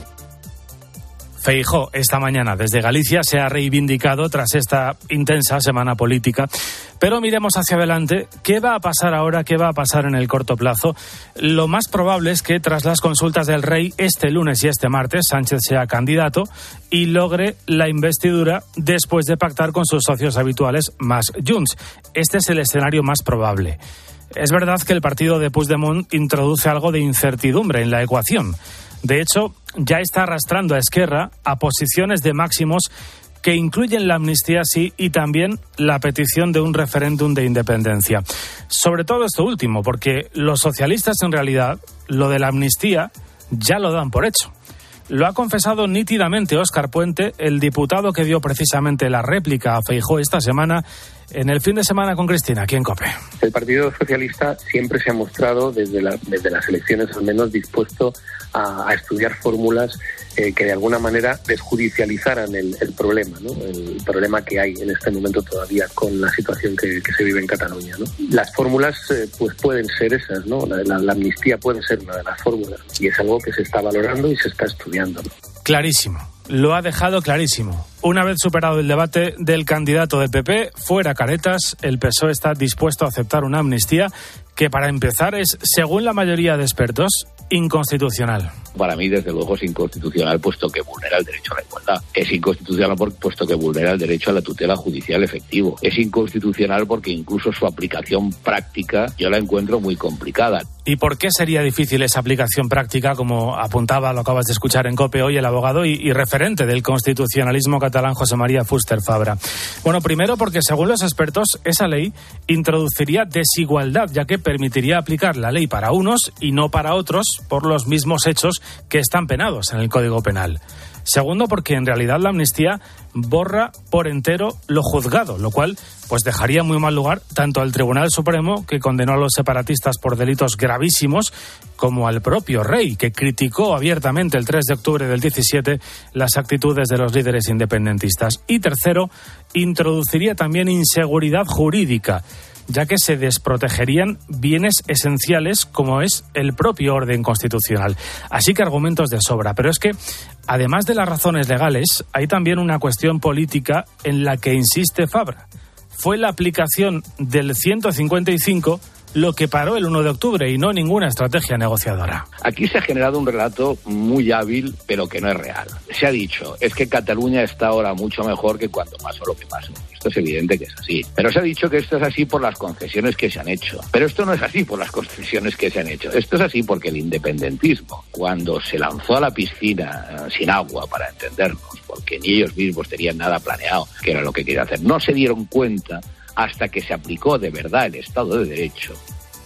S1: Feijóo esta mañana desde Galicia se ha reivindicado tras esta intensa semana política. Pero miremos hacia adelante. ¿Qué va a pasar ahora? ¿Qué va a pasar en el corto plazo? Lo más probable es que tras las consultas del rey este lunes y este martes, Sánchez sea candidato y logre la investidura después de pactar con sus socios habituales más Junts. Este es el escenario más probable. Es verdad que el partido de Puigdemont introduce algo de incertidumbre en la ecuación. De hecho, ya está arrastrando a Esquerra a posiciones de máximos que incluyen la amnistía, sí, y también la petición de un referéndum de independencia. Sobre todo esto último, porque los socialistas en realidad lo de la amnistía ya lo dan por hecho. Lo ha confesado nítidamente Óscar Puente, el diputado que dio precisamente la réplica a Feijóo esta semana en el fin de semana con Cristina, aquí en COPE.
S8: El Partido Socialista siempre se ha mostrado, desde, la, desde las elecciones al menos, dispuesto a, a estudiar fórmulas eh, que de alguna manera desjudicializaran el, el problema, ¿no? El problema que hay en este momento todavía con la situación que, que se vive en Cataluña, ¿no? Las fórmulas eh, pues pueden ser esas, ¿no? La, la, la amnistía puede ser una de las fórmulas, y es algo que se está valorando y se está estudiando, ¿no?
S1: Clarísimo. Lo ha dejado clarísimo. Una vez superado el debate del candidato del P P, fuera caretas, el P S O E está dispuesto a aceptar una amnistía que, para empezar, es, según la mayoría de expertos, inconstitucional.
S9: Para mí, desde luego, es inconstitucional, puesto que vulnera el derecho a la igualdad. Es inconstitucional por, puesto que vulnera el derecho a la tutela judicial efectivo. Es inconstitucional porque incluso su aplicación práctica yo la encuentro muy complicada.
S1: ¿Y por qué sería difícil esa aplicación práctica, como apuntaba, lo acabas de escuchar en COPE hoy, el abogado y, y referente del constitucionalismo catalán José María Fuster Fabra? Bueno, primero porque, según los expertos, esa ley introduciría desigualdad, ya que permitiría aplicar la ley para unos y no para otros por los mismos hechos que están penados en el Código Penal. Segundo, porque en realidad la amnistía borra por entero lo juzgado, lo cual pues dejaría muy mal lugar tanto al Tribunal Supremo, que condenó a los separatistas por delitos gravísimos, como al propio rey, que criticó abiertamente el tres de octubre del diecisiete las actitudes de los líderes independentistas. Y tercero, introduciría también inseguridad jurídica, ya que se desprotegerían bienes esenciales como es el propio orden constitucional. Así que argumentos de sobra. Pero es que, además de las razones legales, hay también una cuestión política en la que insiste Fabra. Fue la aplicación del ciento cincuenta y cinco lo que paró el uno de octubre y no ninguna estrategia negociadora.
S9: Aquí se ha generado un relato muy hábil, pero que no es real. Se ha dicho, es que Cataluña está ahora mucho mejor que cuando pasó lo que pasó. Esto es evidente que es así. Pero se ha dicho que esto es así por las concesiones que se han hecho. Pero esto no es así por las concesiones que se han hecho. Esto es así porque el independentismo, cuando se lanzó a la piscina eh, sin agua, para entendernos, porque ni ellos mismos tenían nada planeado, que era lo que querían hacer, no se dieron cuenta hasta que se aplicó de verdad el Estado de Derecho,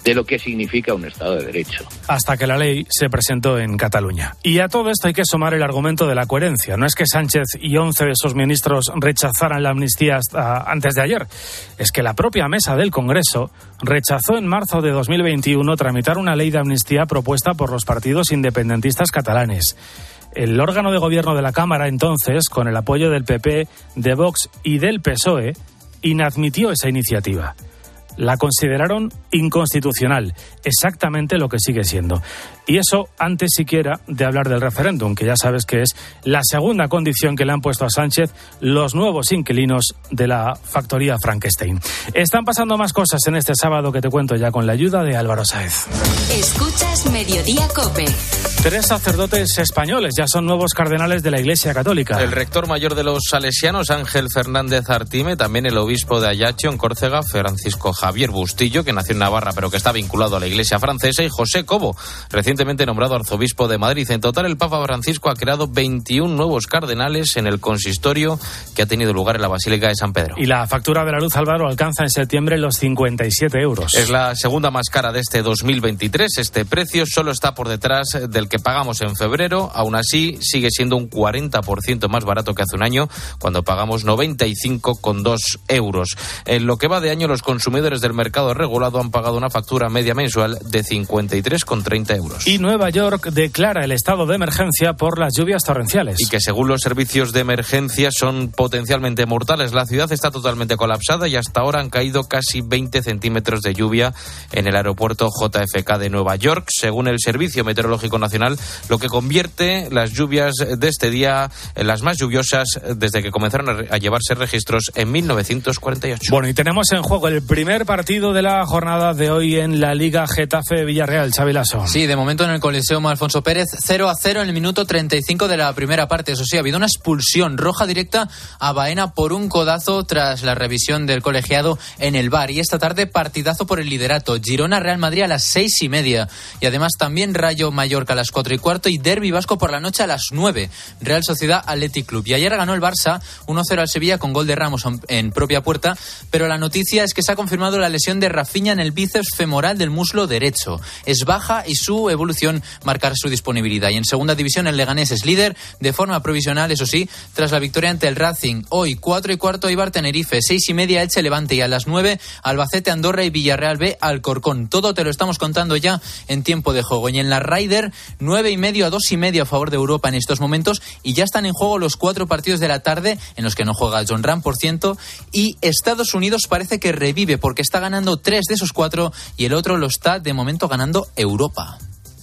S9: de lo que significa un Estado de Derecho.
S1: Hasta que la ley se presentó en Cataluña. Y a todo esto hay que sumar el argumento de la coherencia. No es que Sánchez y once de sus ministros rechazaran la amnistía hasta antes de ayer. Es que la propia mesa del Congreso rechazó en marzo de dos mil veintiuno tramitar una ley de amnistía propuesta por los partidos independentistas catalanes. El órgano de gobierno de la Cámara, entonces, con el apoyo del P P, de Vox y del P S O E, inadmitió esa iniciativa. La consideraron inconstitucional, exactamente lo que sigue siendo. Y eso antes siquiera de hablar del referéndum, que ya sabes que es la segunda condición que le han puesto a Sánchez los nuevos inquilinos de la factoría Frankenstein. Están pasando más cosas en este sábado que te cuento ya con la ayuda de Álvaro Sáez.
S11: Escuchas Mediodía COPE.
S1: Tres sacerdotes españoles ya son nuevos cardenales de la Iglesia Católica.
S12: El rector mayor de los salesianos, Ángel Fernández Artime, también el obispo de Ajaccio, en Córcega, Francisco Javier Bustillo, que nació en Navarra pero que está vinculado a la Iglesia francesa, y José Cobo, recientemente nombrado arzobispo de Madrid. En total, el Papa Francisco ha creado veintiún nuevos cardenales en el consistorio que ha tenido lugar en la Basílica de San Pedro.
S1: Y la factura de la luz, Álvaro, alcanza en septiembre los cincuenta y siete euros.
S12: Es la segunda más cara de este dos mil veintitrés. Este precio solo está por detrás del que pagamos en febrero. Aún así, sigue siendo un cuarenta por ciento más barato que hace un año, cuando pagamos noventa y cinco coma dos euros. En lo que va de año, los consumidores del mercado regulado han pagado una factura media mensual de cincuenta y tres coma treinta euros.
S1: Y Nueva York declara el estado de emergencia por las lluvias torrenciales.
S12: Y que según los servicios de emergencia son potencialmente mortales. La ciudad está totalmente colapsada y hasta ahora han caído casi veinte centímetros de lluvia en el aeropuerto J F K de Nueva York, según el Servicio Meteorológico Nacional, lo que convierte las lluvias de este día en las más lluviosas desde que comenzaron a llevarse registros en mil novecientos cuarenta y ocho.
S1: Bueno, y tenemos en juego el primer partido de la jornada de hoy en la Liga Getafe-Villarreal. Xavi Lasso.
S14: Sí, de momento en el Coliseum Alfonso Pérez, cero a cero en el minuto treinta y cinco de la primera parte. Eso sí, ha habido una expulsión roja directa a Baena por un codazo tras la revisión del colegiado en el V A R. Y esta tarde, partidazo por el liderato. Girona-Real Madrid a las seis y media. Y además también Rayo Mallorca a las cuatro y cuarto y Derbi Vasco por la noche a las nueve. Real Sociedad Athletic Club. Y ayer ganó el Barça uno cero al Sevilla con gol de Ramos en propia puerta. Pero la noticia es que se ha confirmado la lesión de Rafinha en el bíceps femoral del muslo derecho. Es baja y su evolución marcará su disponibilidad. Y en segunda división el Leganés es líder de forma provisional, eso sí, tras la victoria ante el Racing. Hoy cuatro y cuarto Eibar Tenerife, seis y media Elche Levante y a las nueve Albacete Andorra y Villarreal B Alcorcón. Todo te lo estamos contando ya en tiempo de juego. Y en la Ryder, nueve y medio a dos y medio a favor de Europa en estos momentos, y ya están en juego los cuatro partidos de la tarde en los que no juega John Ram, por ciento, y Estados Unidos parece que revive porque está ganando tres de esos cuatro y el otro lo está de momento ganando Europa.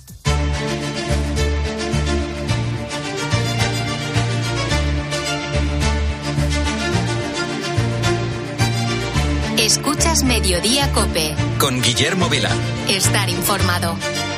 S11: Escuchas Mediodía COPE.
S2: Con Guillermo Vila.
S11: Estar informado.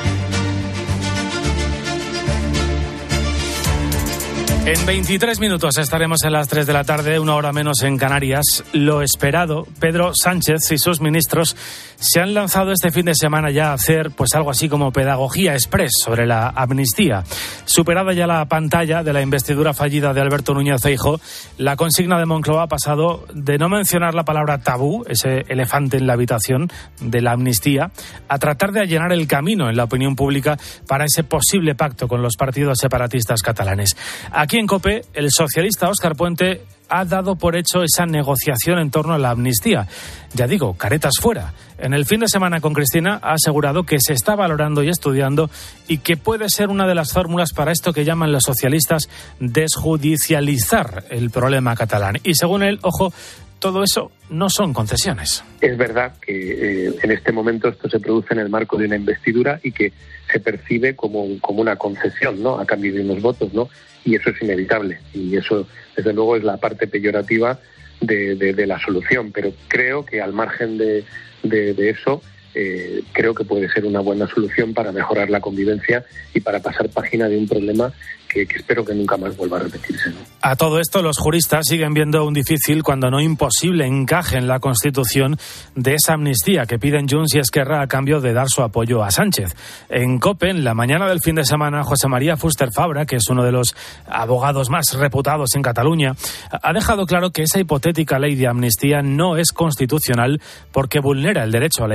S1: En veintitrés minutos estaremos en las tres de la tarde, una hora menos en Canarias. Lo esperado, Pedro Sánchez y sus ministros se han lanzado este fin de semana ya a hacer pues algo así como pedagogía express sobre la amnistía. Superada ya la pantalla de la investidura fallida de Alberto Núñez Feijóo, la consigna de Moncloa ha pasado de no mencionar la palabra tabú, ese elefante en la habitación de la amnistía, a tratar de allanar el camino en la opinión pública para ese posible pacto con los partidos separatistas catalanes. Aquí en COPE, el socialista Óscar Puente ha dado por hecho esa negociación en torno a la amnistía. Ya digo, caretas fuera. En el fin de semana con Cristina ha asegurado que se está valorando y estudiando y que puede ser una de las fórmulas para esto que llaman los socialistas desjudicializar el problema catalán. Y según él, ojo, todo eso no son concesiones.
S8: Es verdad que eh, en este momento esto se produce en el marco de una investidura y que se percibe como, como una concesión, ¿no?, a cambio de unos votos, ¿no? Y eso es inevitable. Y eso, desde luego, es la parte peyorativa de, de, de la solución. Pero creo que al margen de, de, de eso, eh, creo que puede ser una buena solución para mejorar la convivencia y para pasar página de un problema que, que espero que nunca más vuelva a repetirse, ¿no?
S1: A todo esto, los juristas siguen viendo un difícil, cuando no imposible, encaje en la Constitución de esa amnistía que piden Junts y Esquerra a cambio de dar su apoyo a Sánchez. En COPE, en la mañana del fin de semana, José María Fuster Fabra, que es uno de los abogados más reputados en Cataluña, ha dejado claro que esa hipotética ley de amnistía no es constitucional porque vulnera el derecho a la igualdad de los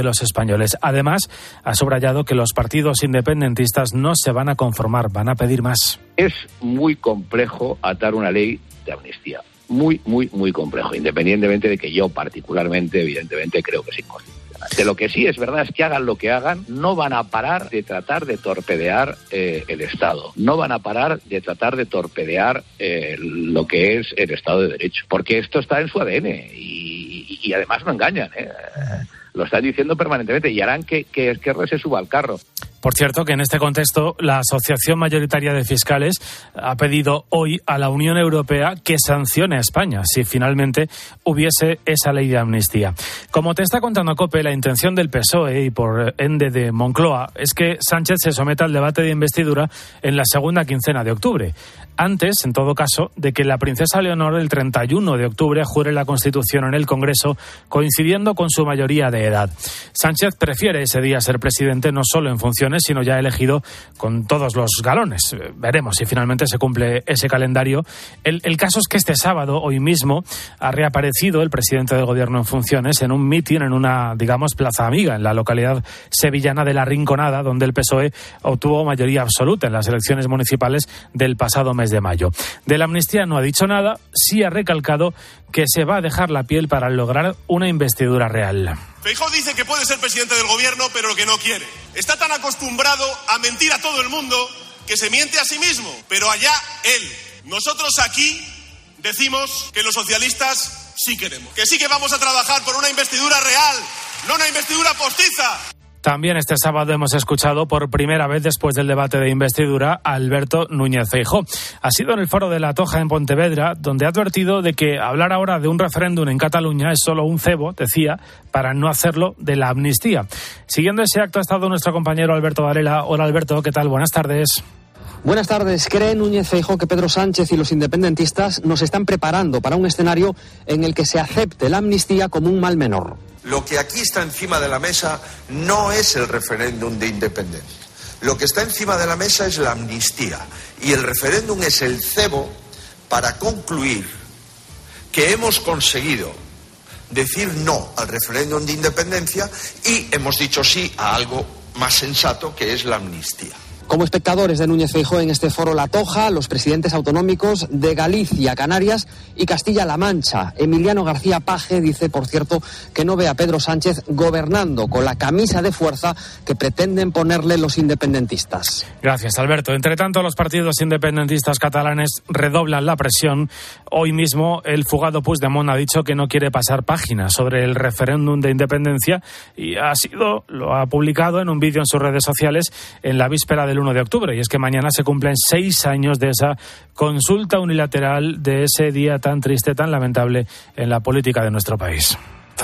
S1: los españoles. Además, ha subrayado que los partidos independentistas no se van a conformar, van a pedir más.
S9: Es muy complejo atar una ley de amnistía. Muy, muy, muy complejo, independientemente de que yo particularmente, evidentemente, creo que es inconstitucional. De lo que sí es verdad es que hagan lo que hagan, no van a parar de tratar de torpedear eh, el Estado. No van a parar de tratar de torpedear eh, lo que es el Estado de Derecho. Porque esto está en su A D N y, y, y además no engañan, ¿eh? Lo están diciendo permanentemente y harán que, que Esquerra se suba al carro.
S1: Por cierto, que en este contexto la Asociación Mayoritaria de Fiscales ha pedido hoy a la Unión Europea que sancione a España si finalmente hubiese esa ley de amnistía. Como te está contando COPE, la intención del P S O E y por ende de Moncloa es que Sánchez se someta al debate de investidura en la segunda quincena de octubre. Antes, en todo caso, de que la princesa Leonor el treinta y uno de octubre jure la Constitución en el Congreso, coincidiendo con su mayoría de edad. Sánchez prefiere ese día ser presidente no solo en funciones, sino ya elegido con todos los galones. Veremos si finalmente se cumple ese calendario. El, el caso es que este sábado, hoy mismo, ha reaparecido el presidente del Gobierno en funciones en un mitin en una, digamos, plaza amiga, en la localidad sevillana de La Rinconada, donde el P S O E obtuvo mayoría absoluta en las elecciones municipales del pasado mes de mayo. De la amnistía no ha dicho nada, sí ha recalcado que se va a dejar la piel para lograr una investidura real.
S3: Feijóo dice que puede ser presidente del gobierno, pero que no quiere. Está tan acostumbrado a mentir a todo el mundo que se miente a sí mismo, pero allá él. Nosotros aquí decimos que los socialistas sí queremos, que sí que vamos a trabajar por una investidura real, no una investidura postiza.
S1: También este sábado hemos escuchado por primera vez después del debate de investidura a Alberto Núñez Feijóo. Ha sido en el foro de La Toja en Pontevedra, donde ha advertido de que hablar ahora de un referéndum en Cataluña es solo un cebo, decía, para no hacerlo de la amnistía. Siguiendo ese acto ha estado nuestro compañero Alberto Varela. Hola Alberto, ¿qué tal? Buenas tardes.
S10: Buenas tardes. ¿Cree Núñez Feijóo que Pedro Sánchez y los independentistas nos están preparando para un escenario en el que se acepte la amnistía como un mal menor?
S7: Lo que aquí está encima de la mesa no es el referéndum de independencia. Lo que está encima de la mesa es la amnistía. Y el referéndum es el cebo para concluir que hemos conseguido decir no al referéndum de independencia y hemos dicho sí a algo más sensato, que es la amnistía.
S10: Como espectadores de Núñez Feijóo en este foro La Toja, los presidentes autonómicos de Galicia, Canarias y Castilla-La Mancha. Emiliano García Paje dice, por cierto, que no ve a Pedro Sánchez gobernando con la camisa de fuerza que pretenden ponerle los independentistas.
S1: Gracias, Alberto. Entre tanto, los partidos independentistas catalanes redoblan la presión. Hoy mismo, el fugado Puigdemont ha dicho que no quiere pasar página sobre el referéndum de independencia y ha sido, lo ha publicado en un vídeo en sus redes sociales en la víspera del uno de octubre, y es que mañana se cumplen seis años de esa consulta unilateral, de ese día tan triste, tan lamentable en la política de nuestro país.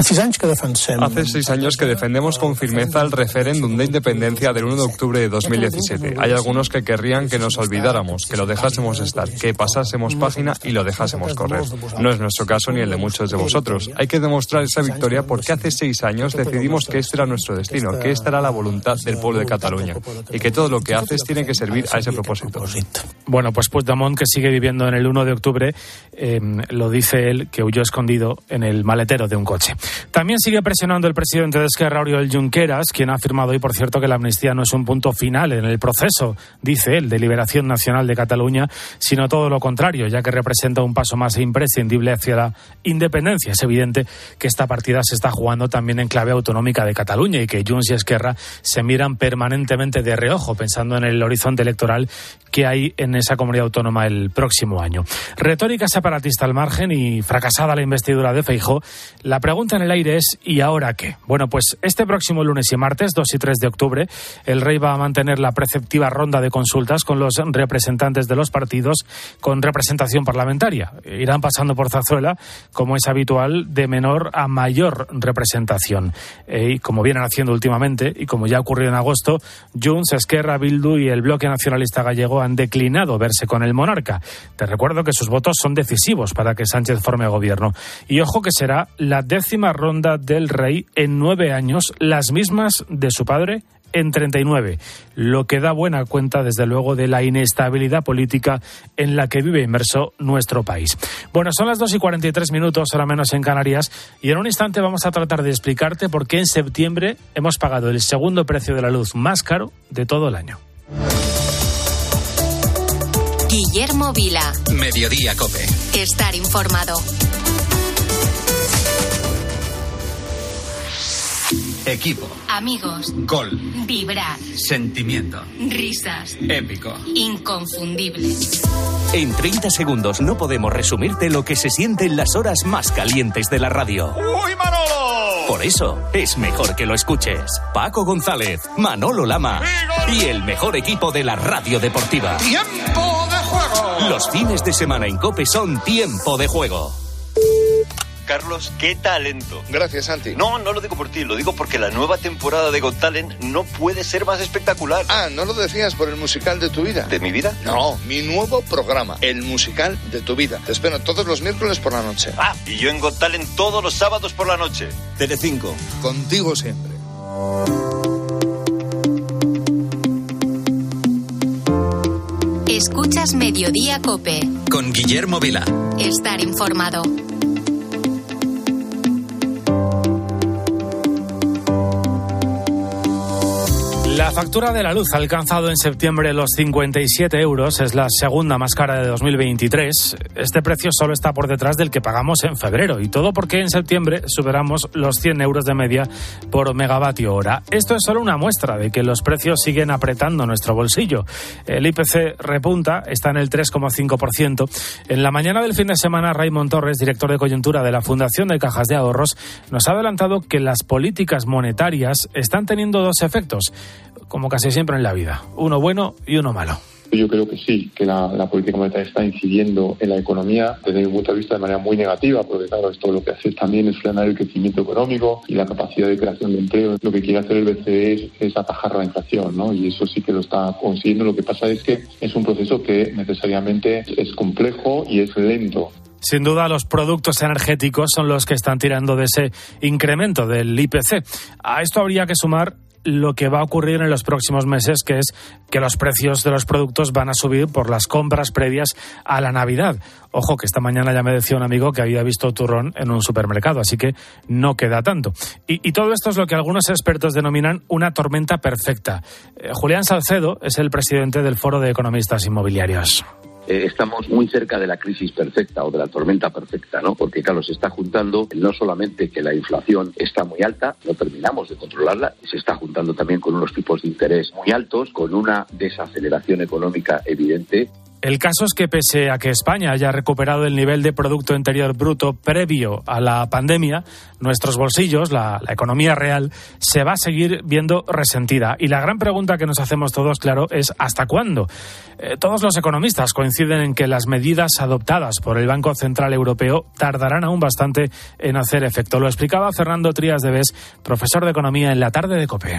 S23: Hace seis años que defendemos con firmeza el referéndum de independencia del uno de octubre de dos mil diecisiete. Hay algunos que querrían que nos olvidáramos, que lo dejásemos estar, que pasásemos página y lo dejásemos correr. No es nuestro caso ni el de muchos de vosotros. Hay que demostrar esa victoria porque hace seis años decidimos que este era nuestro destino, que esta era la voluntad del pueblo de Cataluña y que todo lo que haces tiene que servir a ese propósito.
S1: Bueno, pues Puigdemont, que sigue viviendo en el uno de octubre, eh, lo dice él, que huyó escondido en el maletero de un coche. También sigue presionando el presidente de Esquerra, Oriol Junqueras, quien ha afirmado hoy, por cierto, que la amnistía no es un punto final en el proceso, dice él, de liberación nacional de Cataluña, sino todo lo contrario, ya que representa un paso más imprescindible hacia la independencia. Es evidente que esta partida se está jugando también en clave autonómica de Cataluña y que Junts y Esquerra se miran permanentemente de reojo, pensando en el horizonte electoral que hay en esa comunidad autónoma el próximo año. Retórica separatista al margen y fracasada la investidura de Feijóo, la pregunta en el aire es ¿y ahora qué? Bueno, pues este próximo lunes y martes, dos y tres de octubre, el rey va a mantener la preceptiva ronda de consultas con los representantes de los partidos con representación parlamentaria. Irán pasando por Zarzuela, como es habitual, de menor a mayor representación. Eh, y como vienen haciendo últimamente, y como ya ocurrió en agosto, Junts, Esquerra, Bildu y el Bloque Nacionalista Gallego han declinado verse con el monarca. Te recuerdo que sus votos son decisivos para que Sánchez forme gobierno. Y ojo que será la décima ronda del rey en nueve años, las mismas de su padre en treinta y nueve, lo que da buena cuenta, desde luego, de la inestabilidad política en la que vive inmerso nuestro país. Bueno, son las dos y cuarenta y tres minutos, hora menos en Canarias, y en un instante vamos a tratar de explicarte por qué en septiembre hemos pagado el segundo precio de la luz más caro de todo el año.
S11: Guillermo Vila.
S2: Mediodía COPE.
S11: Estar informado.
S2: Equipo.
S11: Amigos.
S2: Gol.
S11: Vibrar.
S2: Sentimiento.
S11: Risas.
S2: Épico.
S11: Inconfundible.
S13: En treinta segundos no podemos resumirte lo que se siente en las horas más calientes de la radio.
S3: ¡Uy, Manolo!
S13: Por eso es mejor que lo escuches. Paco González, Manolo Lama y el mejor equipo de la radio deportiva.
S3: ¡Tiempo de juego!
S13: Los fines de semana en COPE son Tiempo de Juego.
S15: Carlos, qué talento.
S17: Gracias, Santi.
S15: No, no lo digo por ti, lo digo porque la nueva temporada de Got Talent no puede ser más espectacular.
S17: Ah, ¿no lo decías por el musical de tu vida?
S15: ¿De mi vida?
S17: No, mi nuevo programa, el musical de tu vida. Te espero todos los miércoles por la noche.
S15: Ah, y yo en Got Talent todos los sábados por la noche.
S17: Telecinco, contigo siempre.
S11: Escuchas Mediodía COPE.
S2: Con Guillermo Vila.
S11: Estar informado.
S1: La factura de la luz ha alcanzado en septiembre los cincuenta y siete euros, es la segunda más cara de dos mil veintitrés. Este precio solo está por detrás del que pagamos en febrero, y todo porque en septiembre superamos los cien euros de media por megavatio hora. Esto es solo una muestra de que los precios siguen apretando nuestro bolsillo. El I P C repunta, está en el tres coma cinco por ciento. En la mañana del fin de semana, Raymond Torres, director de coyuntura de la Fundación de Cajas de Ahorros, nos ha adelantado que las políticas monetarias están teniendo dos efectos, como casi siempre en la vida, uno bueno y uno malo.
S16: Yo creo que sí, que la, la política monetaria está incidiendo en la economía desde mi punto de vista de manera muy negativa, porque claro, esto lo que hace también es frenar el crecimiento económico y la capacidad de creación de empleo. Lo que quiere hacer el B C E es, es atajar la inflación, ¿no? Y eso sí que lo está consiguiendo. Lo que pasa es que es un proceso que necesariamente es complejo y es lento.
S1: Sin duda, los productos energéticos son los que están tirando de ese incremento del I P C. A esto habría que sumar lo que va a ocurrir en los próximos meses, que es que los precios de los productos van a subir por las compras previas a la Navidad. Ojo, que esta mañana ya me decía un amigo que había visto turrón en un supermercado, así que no queda tanto. Y, y todo esto es lo que algunos expertos denominan una tormenta perfecta. Eh, Julián Salcedo es el presidente del Foro de Economistas Inmobiliarios.
S9: Eh, estamos muy cerca de la crisis perfecta o de la tormenta perfecta, ¿no? Porque, claro, se está juntando no solamente que la inflación está muy alta, no terminamos de controlarla, se está juntando también con unos tipos de interés muy altos, con una desaceleración económica evidente.
S1: El caso es que, pese a que España haya recuperado el nivel de Producto Interior Bruto previo a la pandemia, nuestros bolsillos, la, la economía real, se va a seguir viendo resentida. Y la gran pregunta que nos hacemos todos, claro, es ¿hasta cuándo? Eh, todos los economistas coinciden en que las medidas adoptadas por el Banco Central Europeo tardarán aún bastante en hacer efecto. Lo explicaba Fernando Trías de Bes, profesor de Economía en la tarde de COPE.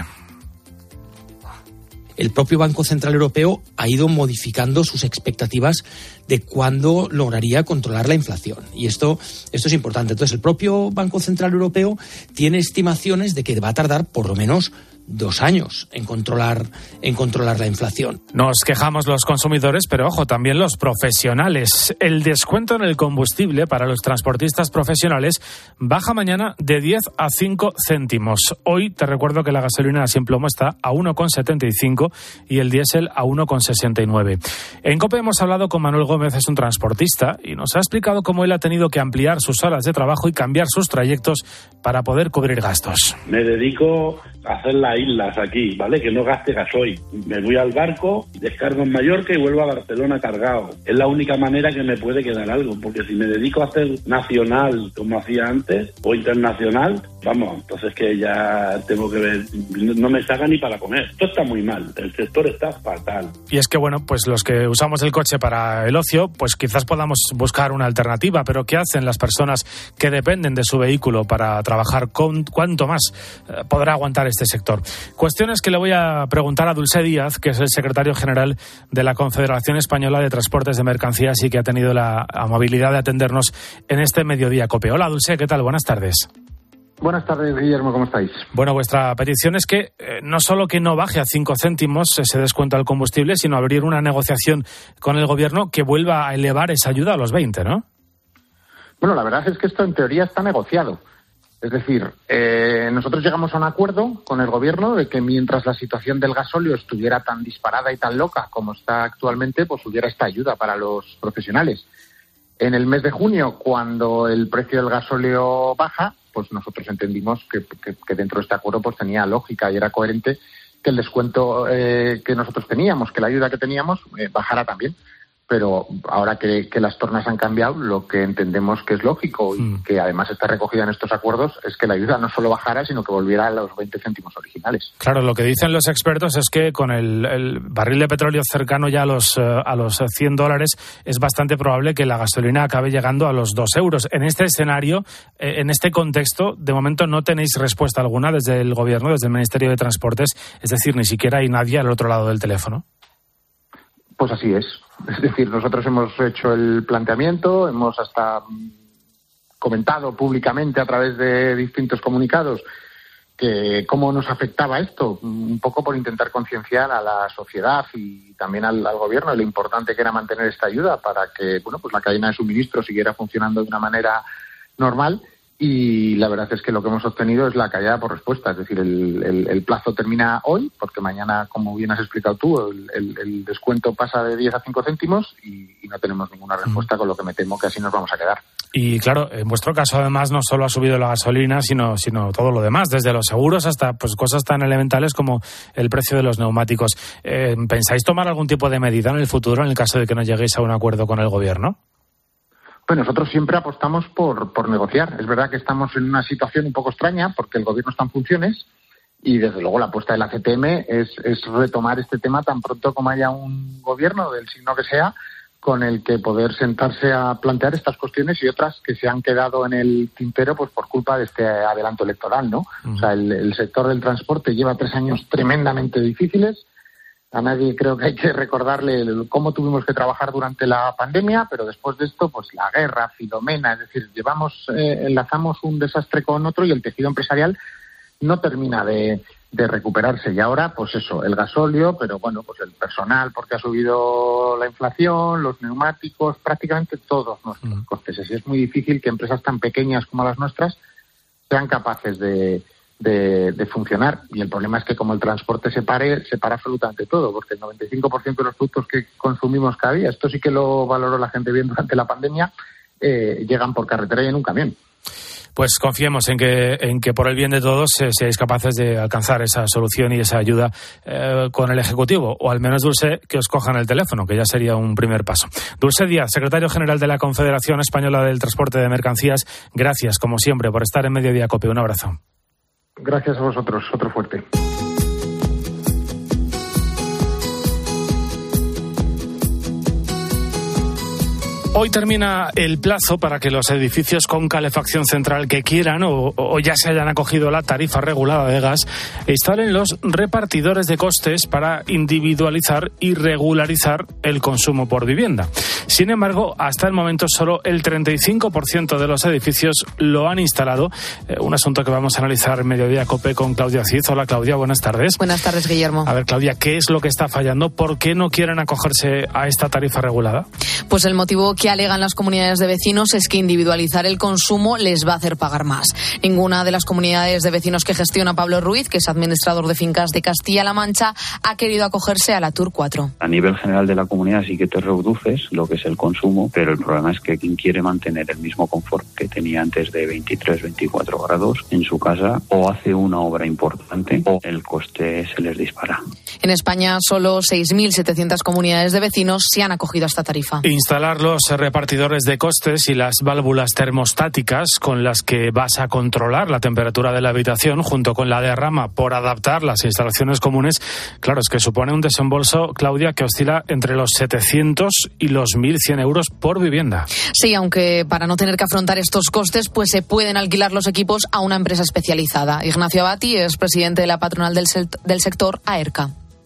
S24: El propio Banco Central Europeo ha ido modificando sus expectativas de cuándo lograría controlar la inflación. Y esto, esto es importante. Entonces, el propio Banco Central Europeo tiene estimaciones de que va a tardar por lo menos dos años en controlar, en controlar la inflación.
S1: Nos quejamos los consumidores, pero ojo, también los profesionales. El descuento en el combustible para los transportistas profesionales baja mañana de diez a cinco céntimos. Hoy te recuerdo que la gasolina sin plomo está a uno coma setenta y cinco y el diésel a uno coma sesenta y nueve. En COPE hemos hablado con Manuel Gómez, es un transportista, y nos ha explicado cómo él ha tenido que ampliar sus horas de trabajo y cambiar sus trayectos para poder cubrir gastos.
S25: Me dedico a hacer las islas aquí, ¿vale? Que no gaste gasoil. Me voy al barco, descargo en Mallorca y vuelvo a Barcelona cargado. Es la única manera que me puede quedar algo, porque si me dedico a hacer nacional como hacía antes o internacional, vamos, entonces que ya tengo que ver, no me saca ni para comer. Esto está muy mal, el sector está fatal.
S1: Y es que, bueno, pues los que usamos el coche para el ocio, pues quizás podamos buscar una alternativa, pero ¿qué hacen las personas que dependen de su vehículo para trabajar? ¿Con cuánto más eh, podrá aguantar este sector? Cuestiones que le voy a preguntar a Dulce Díaz, que es el secretario general de la Confederación Española de Transportes de Mercancías y que ha tenido la amabilidad de atendernos en este Mediodía COPE. Hola, Dulce, ¿qué tal? Buenas tardes.
S4: Buenas tardes, Guillermo, ¿cómo estáis?
S1: Bueno, vuestra petición es que eh, no solo que no baje a cinco céntimos ese descuento al combustible, sino abrir una negociación con el gobierno que vuelva a elevar esa ayuda a los veinte, ¿no?
S4: Bueno, la verdad es que esto en teoría está negociado. Es decir, eh, nosotros llegamos a un acuerdo con el gobierno de que mientras la situación del gasóleo estuviera tan disparada y tan loca como está actualmente, pues hubiera esta ayuda para los profesionales. En el mes de junio, cuando el precio del gasóleo baja, pues nosotros entendimos que, que, que dentro de este acuerdo pues tenía lógica y era coherente que el descuento eh, que nosotros teníamos, que la ayuda que teníamos, eh, bajara también. Pero ahora que, que las tornas han cambiado, lo que entendemos que es lógico y mm. que además está recogida en estos acuerdos es que la ayuda no solo bajara, sino que volviera a los veinte céntimos originales.
S1: Claro, lo que dicen los expertos es que con el, el barril de petróleo cercano ya a los, a los cien dólares es bastante probable que la gasolina acabe llegando a los dos euros. En este escenario, en este contexto, de momento no tenéis respuesta alguna desde el Gobierno, desde el Ministerio de Transportes, es decir, ni siquiera hay nadie al otro lado del teléfono.
S4: Pues así es. Es decir, nosotros hemos hecho el planteamiento, hemos hasta comentado públicamente a través de distintos comunicados que cómo nos afectaba esto, un poco por intentar concienciar a la sociedad y también al, al gobierno de lo importante que era mantener esta ayuda para que, bueno, pues la cadena de suministro siguiera funcionando de una manera normal. Y la verdad es que lo que hemos obtenido es la callada por respuesta, es decir, el, el, el plazo termina hoy, porque mañana, como bien has explicado tú, el, el, el descuento pasa de diez a cinco céntimos y, y no tenemos ninguna respuesta, con lo que me temo que así nos vamos a quedar.
S1: Y claro, en vuestro caso además no solo ha subido la gasolina, sino, sino todo lo demás, desde los seguros hasta pues cosas tan elementales como el precio de los neumáticos. Eh, ¿Pensáis tomar algún tipo de medida en el futuro en el caso de que no lleguéis a un acuerdo con el gobierno?
S4: Pues nosotros siempre apostamos por, por negociar. Es verdad que estamos en una situación un poco extraña porque el gobierno está en funciones y desde luego la apuesta de la C T M es, es retomar este tema tan pronto como haya un gobierno del signo que sea con el que poder sentarse a plantear estas cuestiones y otras que se han quedado en el tintero pues por culpa de este adelanto electoral, ¿no? Uh-huh. O sea, el, el sector del transporte lleva tres años tremendamente difíciles. A nadie creo que hay que recordarle cómo tuvimos que trabajar durante la pandemia, pero después de esto, pues la guerra, Filomena, es decir, llevamos, eh, enlazamos un desastre con otro y el tejido empresarial no termina de, de recuperarse. Y ahora, pues eso, el gasóleo, pero bueno, pues el personal, porque ha subido la inflación, los neumáticos, prácticamente todos nuestros mm. costes. Así es muy difícil que empresas tan pequeñas como las nuestras sean capaces de... De, de funcionar, y el problema es que como el transporte se pare, se para absolutamente todo, porque el noventa y cinco por ciento de los productos que consumimos cada día, esto sí que lo valoró la gente bien durante la pandemia, eh, llegan por carretera y en un camión.
S1: Pues confiemos en que, en que por el bien de todos eh, seáis capaces de alcanzar esa solución y esa ayuda eh, con el Ejecutivo, o al menos, Dulce, que os cojan el teléfono, que ya sería un primer paso. Dulce Díaz, secretario general de la Confederación Española del Transporte de Mercancías, gracias, como siempre, por estar en Mediodía COPE. Un abrazo.
S4: Gracias a vosotros, otro fuerte.
S1: Hoy termina el plazo para que los edificios con calefacción central que quieran o, o ya se hayan acogido a la tarifa regulada de gas instalen los repartidores de costes para individualizar y regularizar el consumo por vivienda. Sin embargo, hasta el momento solo el treinta y cinco por ciento de los edificios lo han instalado. Eh, un asunto que vamos a analizar en Mediodía COPE con Claudia Cid. Hola, Claudia, buenas tardes.
S18: Buenas tardes, Guillermo.
S1: A ver, Claudia, ¿qué es lo que está fallando? ¿Por qué no quieren acogerse a esta tarifa regulada?
S18: Pues el motivo que alegan las comunidades de vecinos es que individualizar el consumo les va a hacer pagar más. Ninguna de las comunidades de vecinos que gestiona Pablo Ruiz, que es administrador de fincas de Castilla-La Mancha, ha querido acogerse a la T U R cuatro.
S19: A nivel general de la comunidad sí que te reduces lo que es el consumo, pero el problema es que quien quiere mantener el mismo confort que tenía antes de veintitrés, veinticuatro grados en su casa, o hace una obra importante o el coste se les dispara.
S18: En España, solo seis mil setecientas comunidades de vecinos se han acogido a esta tarifa.
S1: Instalar los repartidores de costes y las válvulas termostáticas con las que vas a controlar la temperatura de la habitación, junto con la derrama por adaptar las instalaciones comunes, claro, es que supone un desembolso, Claudia, que oscila entre los setecientos y los mil cien euros por vivienda.
S18: Sí, aunque para no tener que afrontar estos costes, pues se pueden alquilar los equipos a una empresa especializada. Ignacio Abati es presidente de la patronal del, del sector, AERCA.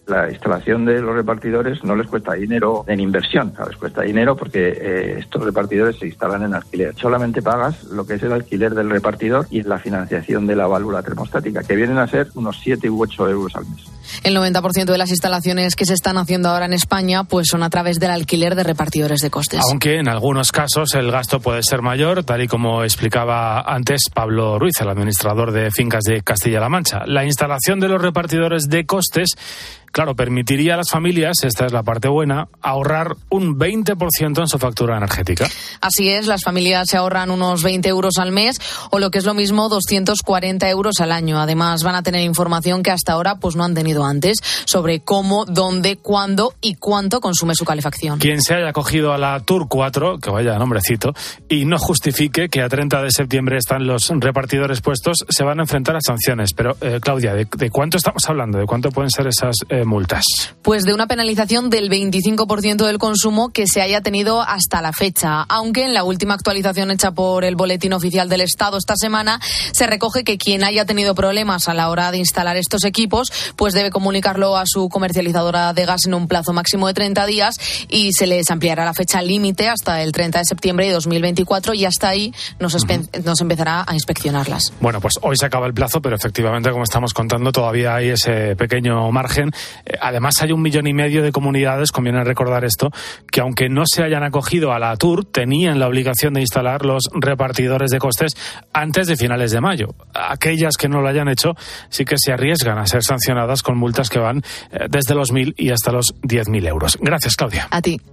S5: La instalación de los repartidores no les cuesta dinero en inversión, ¿sabes? Cuesta dinero porque eh, estos repartidores se instalan en alquiler. Solamente pagas lo que es el alquiler del repartidor y la financiación de la válvula termostática, que vienen a ser unos siete u ocho euros al mes.
S18: El noventa por ciento de las instalaciones que se están haciendo ahora en España pues son a través del alquiler de repartidores de costes.
S1: Aunque en algunos casos el gasto puede ser mayor, tal y como explicaba antes Pablo Ruiz, el administrador de Fincas de Castilla-La Mancha. La instalación de los repartidores de costes, claro, permitiría a las familias, esta es la parte buena, ahorrar un veinte por ciento en su factura energética.
S18: Así es, las familias se ahorran unos veinte euros al mes o lo que es lo mismo doscientos cuarenta euros al año. Además van a tener información que hasta ahora pues no han tenido antes sobre cómo, dónde, cuándo y cuánto consume su calefacción.
S1: Quien se haya acogido a la Tour cuatro, que vaya nombrecito, y no justifique que a treinta de septiembre están los repartidores puestos, se van a enfrentar a sanciones. Pero, eh, Claudia, ¿de, ¿de cuánto estamos hablando? ¿De cuánto pueden ser esas eh, multas?
S18: Pues de una penalización del veinticinco por ciento del consumo que se haya tenido hasta la fecha. Aunque en la última actualización hecha por el Boletín Oficial del Estado esta semana se recoge que quien haya tenido problemas a la hora de instalar estos equipos pues debe comunicarlo a su comercializadora de gas en un plazo máximo de treinta días y se les ampliará la fecha límite hasta el treinta de septiembre de dos mil veinticuatro y hasta ahí nos, uh-huh. nos empezará a inspeccionarlas.
S1: Bueno, pues hoy se acaba el plazo, pero efectivamente, como estamos contando, todavía hay ese pequeño margen. Eh, además, hay un millón y medio de comunidades, conviene recordar esto, que aunque no se hayan acogido a la Tour, tenían la obligación de instalar los repartidores de costes antes de finales de mayo. Aquellas que no lo hayan hecho sí que se arriesgan a ser sancionadas con multas que van eh, desde los mil y hasta los diez mil euros. Gracias, Claudia.
S18: A ti.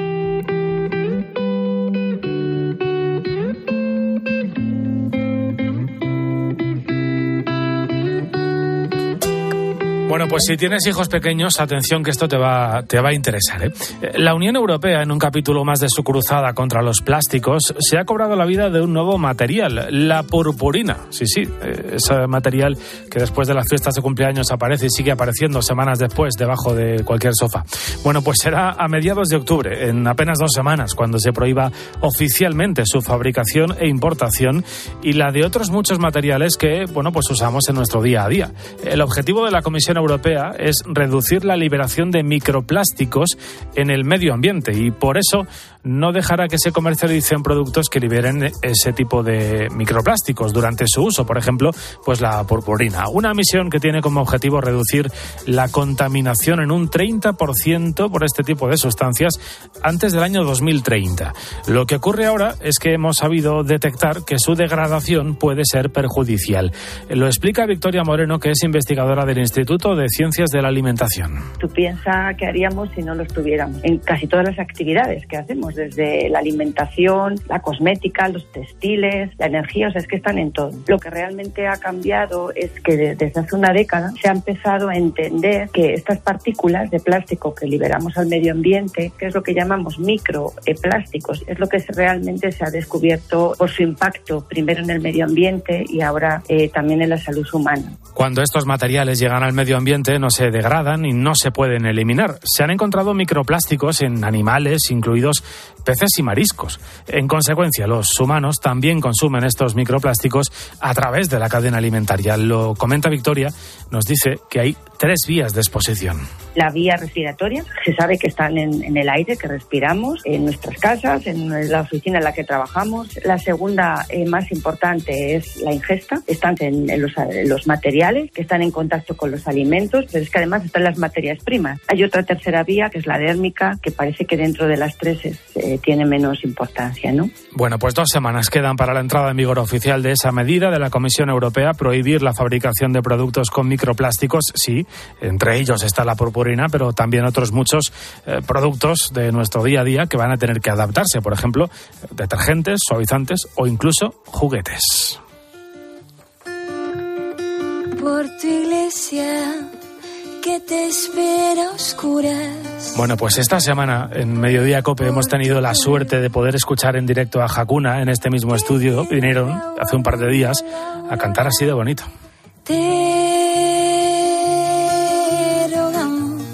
S1: Bueno, pues si tienes hijos pequeños, atención que esto te va, te va a interesar, ¿eh? La Unión Europea, en un capítulo más de su cruzada contra los plásticos, se ha cobrado la vida de un nuevo material, la purpurina. Sí, sí, ese material que después de las fiestas de cumpleaños aparece y sigue apareciendo semanas después debajo de cualquier sofá. Bueno, pues será a mediados de octubre, en apenas dos semanas, cuando se prohíba oficialmente su fabricación e importación y la de otros muchos materiales que, bueno, pues usamos en nuestro día a día. El objetivo de la Comisión Europea es reducir la liberación de microplásticos en el medio ambiente y por eso no dejará que se comercialicen productos que liberen ese tipo de microplásticos durante su uso, por ejemplo, pues la purpurina. Una misión que tiene como objetivo reducir la contaminación en un treinta por ciento por este tipo de sustancias antes del año dos mil treinta. Lo que ocurre ahora es que hemos sabido detectar que su degradación puede ser perjudicial. Lo explica Victoria Moreno, que es investigadora del Instituto de Ciencias de la Alimentación.
S6: Tú piensas qué haríamos si no los tuviéramos en casi todas las actividades que hacemos, desde la alimentación, la cosmética, los textiles, la energía, o sea, es que están en todo. Lo que realmente ha cambiado es que desde hace una década se ha empezado a entender que estas partículas de plástico que liberamos al medio ambiente, que es lo que llamamos microplásticos, es lo que realmente se ha descubierto por su impacto, primero en el medio ambiente y ahora eh, también en la salud humana.
S1: Cuando estos materiales llegan al medio ambiente no se degradan y no se pueden eliminar. Se han encontrado microplásticos en animales, incluidos peces y mariscos. En consecuencia, los humanos también consumen estos microplásticos a través de la cadena alimentaria. Lo comenta Victoria, nos dice que hay tres vías de exposición.
S6: La vía respiratoria, se sabe que están en, en el aire que respiramos, en nuestras casas, en la oficina en la que trabajamos. La segunda, eh, más importante, es la ingesta. Están en, en, los, en los materiales que están en contacto con los alimentos, pero es que además están las materias primas. Hay otra tercera vía, que es la dérmica, que parece que dentro de las tres es, eh, tiene menos importancia, ¿no?
S1: Bueno, pues dos semanas quedan para la entrada en vigor oficial de esa medida de la Comisión Europea, prohibir la fabricación de productos con microplásticos. Sí, entre ellos está la purpurina, pero también otros muchos eh, productos de nuestro día a día que van a tener que adaptarse, por ejemplo, detergentes, suavizantes o incluso juguetes.
S20: Por tu iglesia que te espera oscuras.
S1: Bueno, pues esta semana en Mediodía COPE hemos tenido la suerte de poder escuchar en directo a Hakuna en este mismo estudio. Vinieron hace un par de días a cantar así de bonito.
S20: Te rogamos,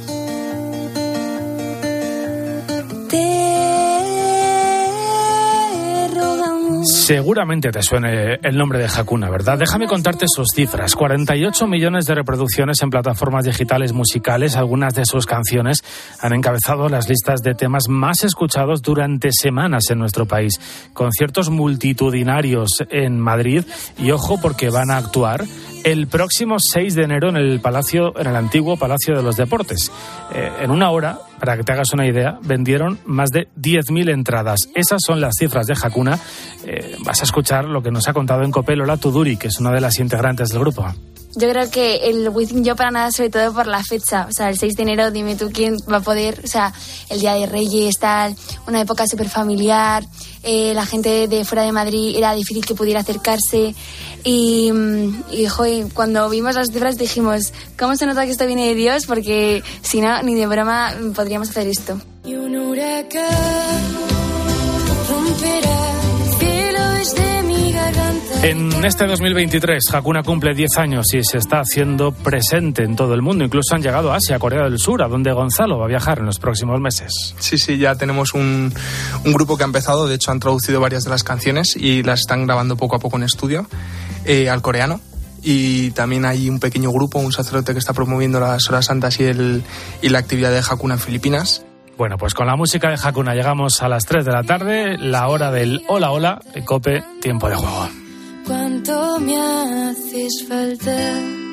S20: te rogamos.
S1: Seguramente te suene el nombre de Hakuna, ¿verdad? Déjame contarte sus cifras. cuarenta y ocho millones de reproducciones en plataformas digitales musicales. Algunas de sus canciones han encabezado las listas de temas más escuchados durante semanas en nuestro país. Conciertos multitudinarios en Madrid y ojo porque van a actuar el próximo seis de enero en el Palacio, en el antiguo Palacio de los Deportes. Eh, en una hora, para que te hagas una idea, vendieron más de diez mil entradas. Esas son las cifras de Hakuna. Eh, vas a escuchar lo que nos ha contado en COPE Lola Tuduri, que es una de las integrantes del grupo.
S8: Yo creo que el Within yo para nada, sobre todo por la fecha. O sea, el seis de enero, dime tú quién va a poder. O sea, el Día de Reyes, tal, una época súper familiar. Eh, la gente de fuera de Madrid era difícil que pudiera acercarse. Y, y joder, cuando vimos las cifras dijimos, ¿cómo se nota que esto viene de Dios? Porque si no, ni de broma podríamos hacer esto.
S20: Y un huracán romperá cielos de mi garganta.
S1: En este dos mil veintitrés, Hakuna cumple diez años y se está haciendo presente en todo el mundo. Incluso han llegado a Asia, a Corea del Sur, a donde Gonzalo va a viajar en los próximos meses.
S12: Sí, sí, ya tenemos un, un grupo que ha empezado. De hecho, han traducido varias de las canciones y las están grabando poco a poco en estudio eh, al coreano. Y también hay un pequeño grupo, un sacerdote que está promoviendo las horas santas y, el, y la actividad de Hakuna en Filipinas.
S1: Bueno, pues con la música de Hakuna llegamos a las tres de la tarde, la hora del Hola Hola, COPE, tiempo de juego.
S20: Cuánto me haces falta.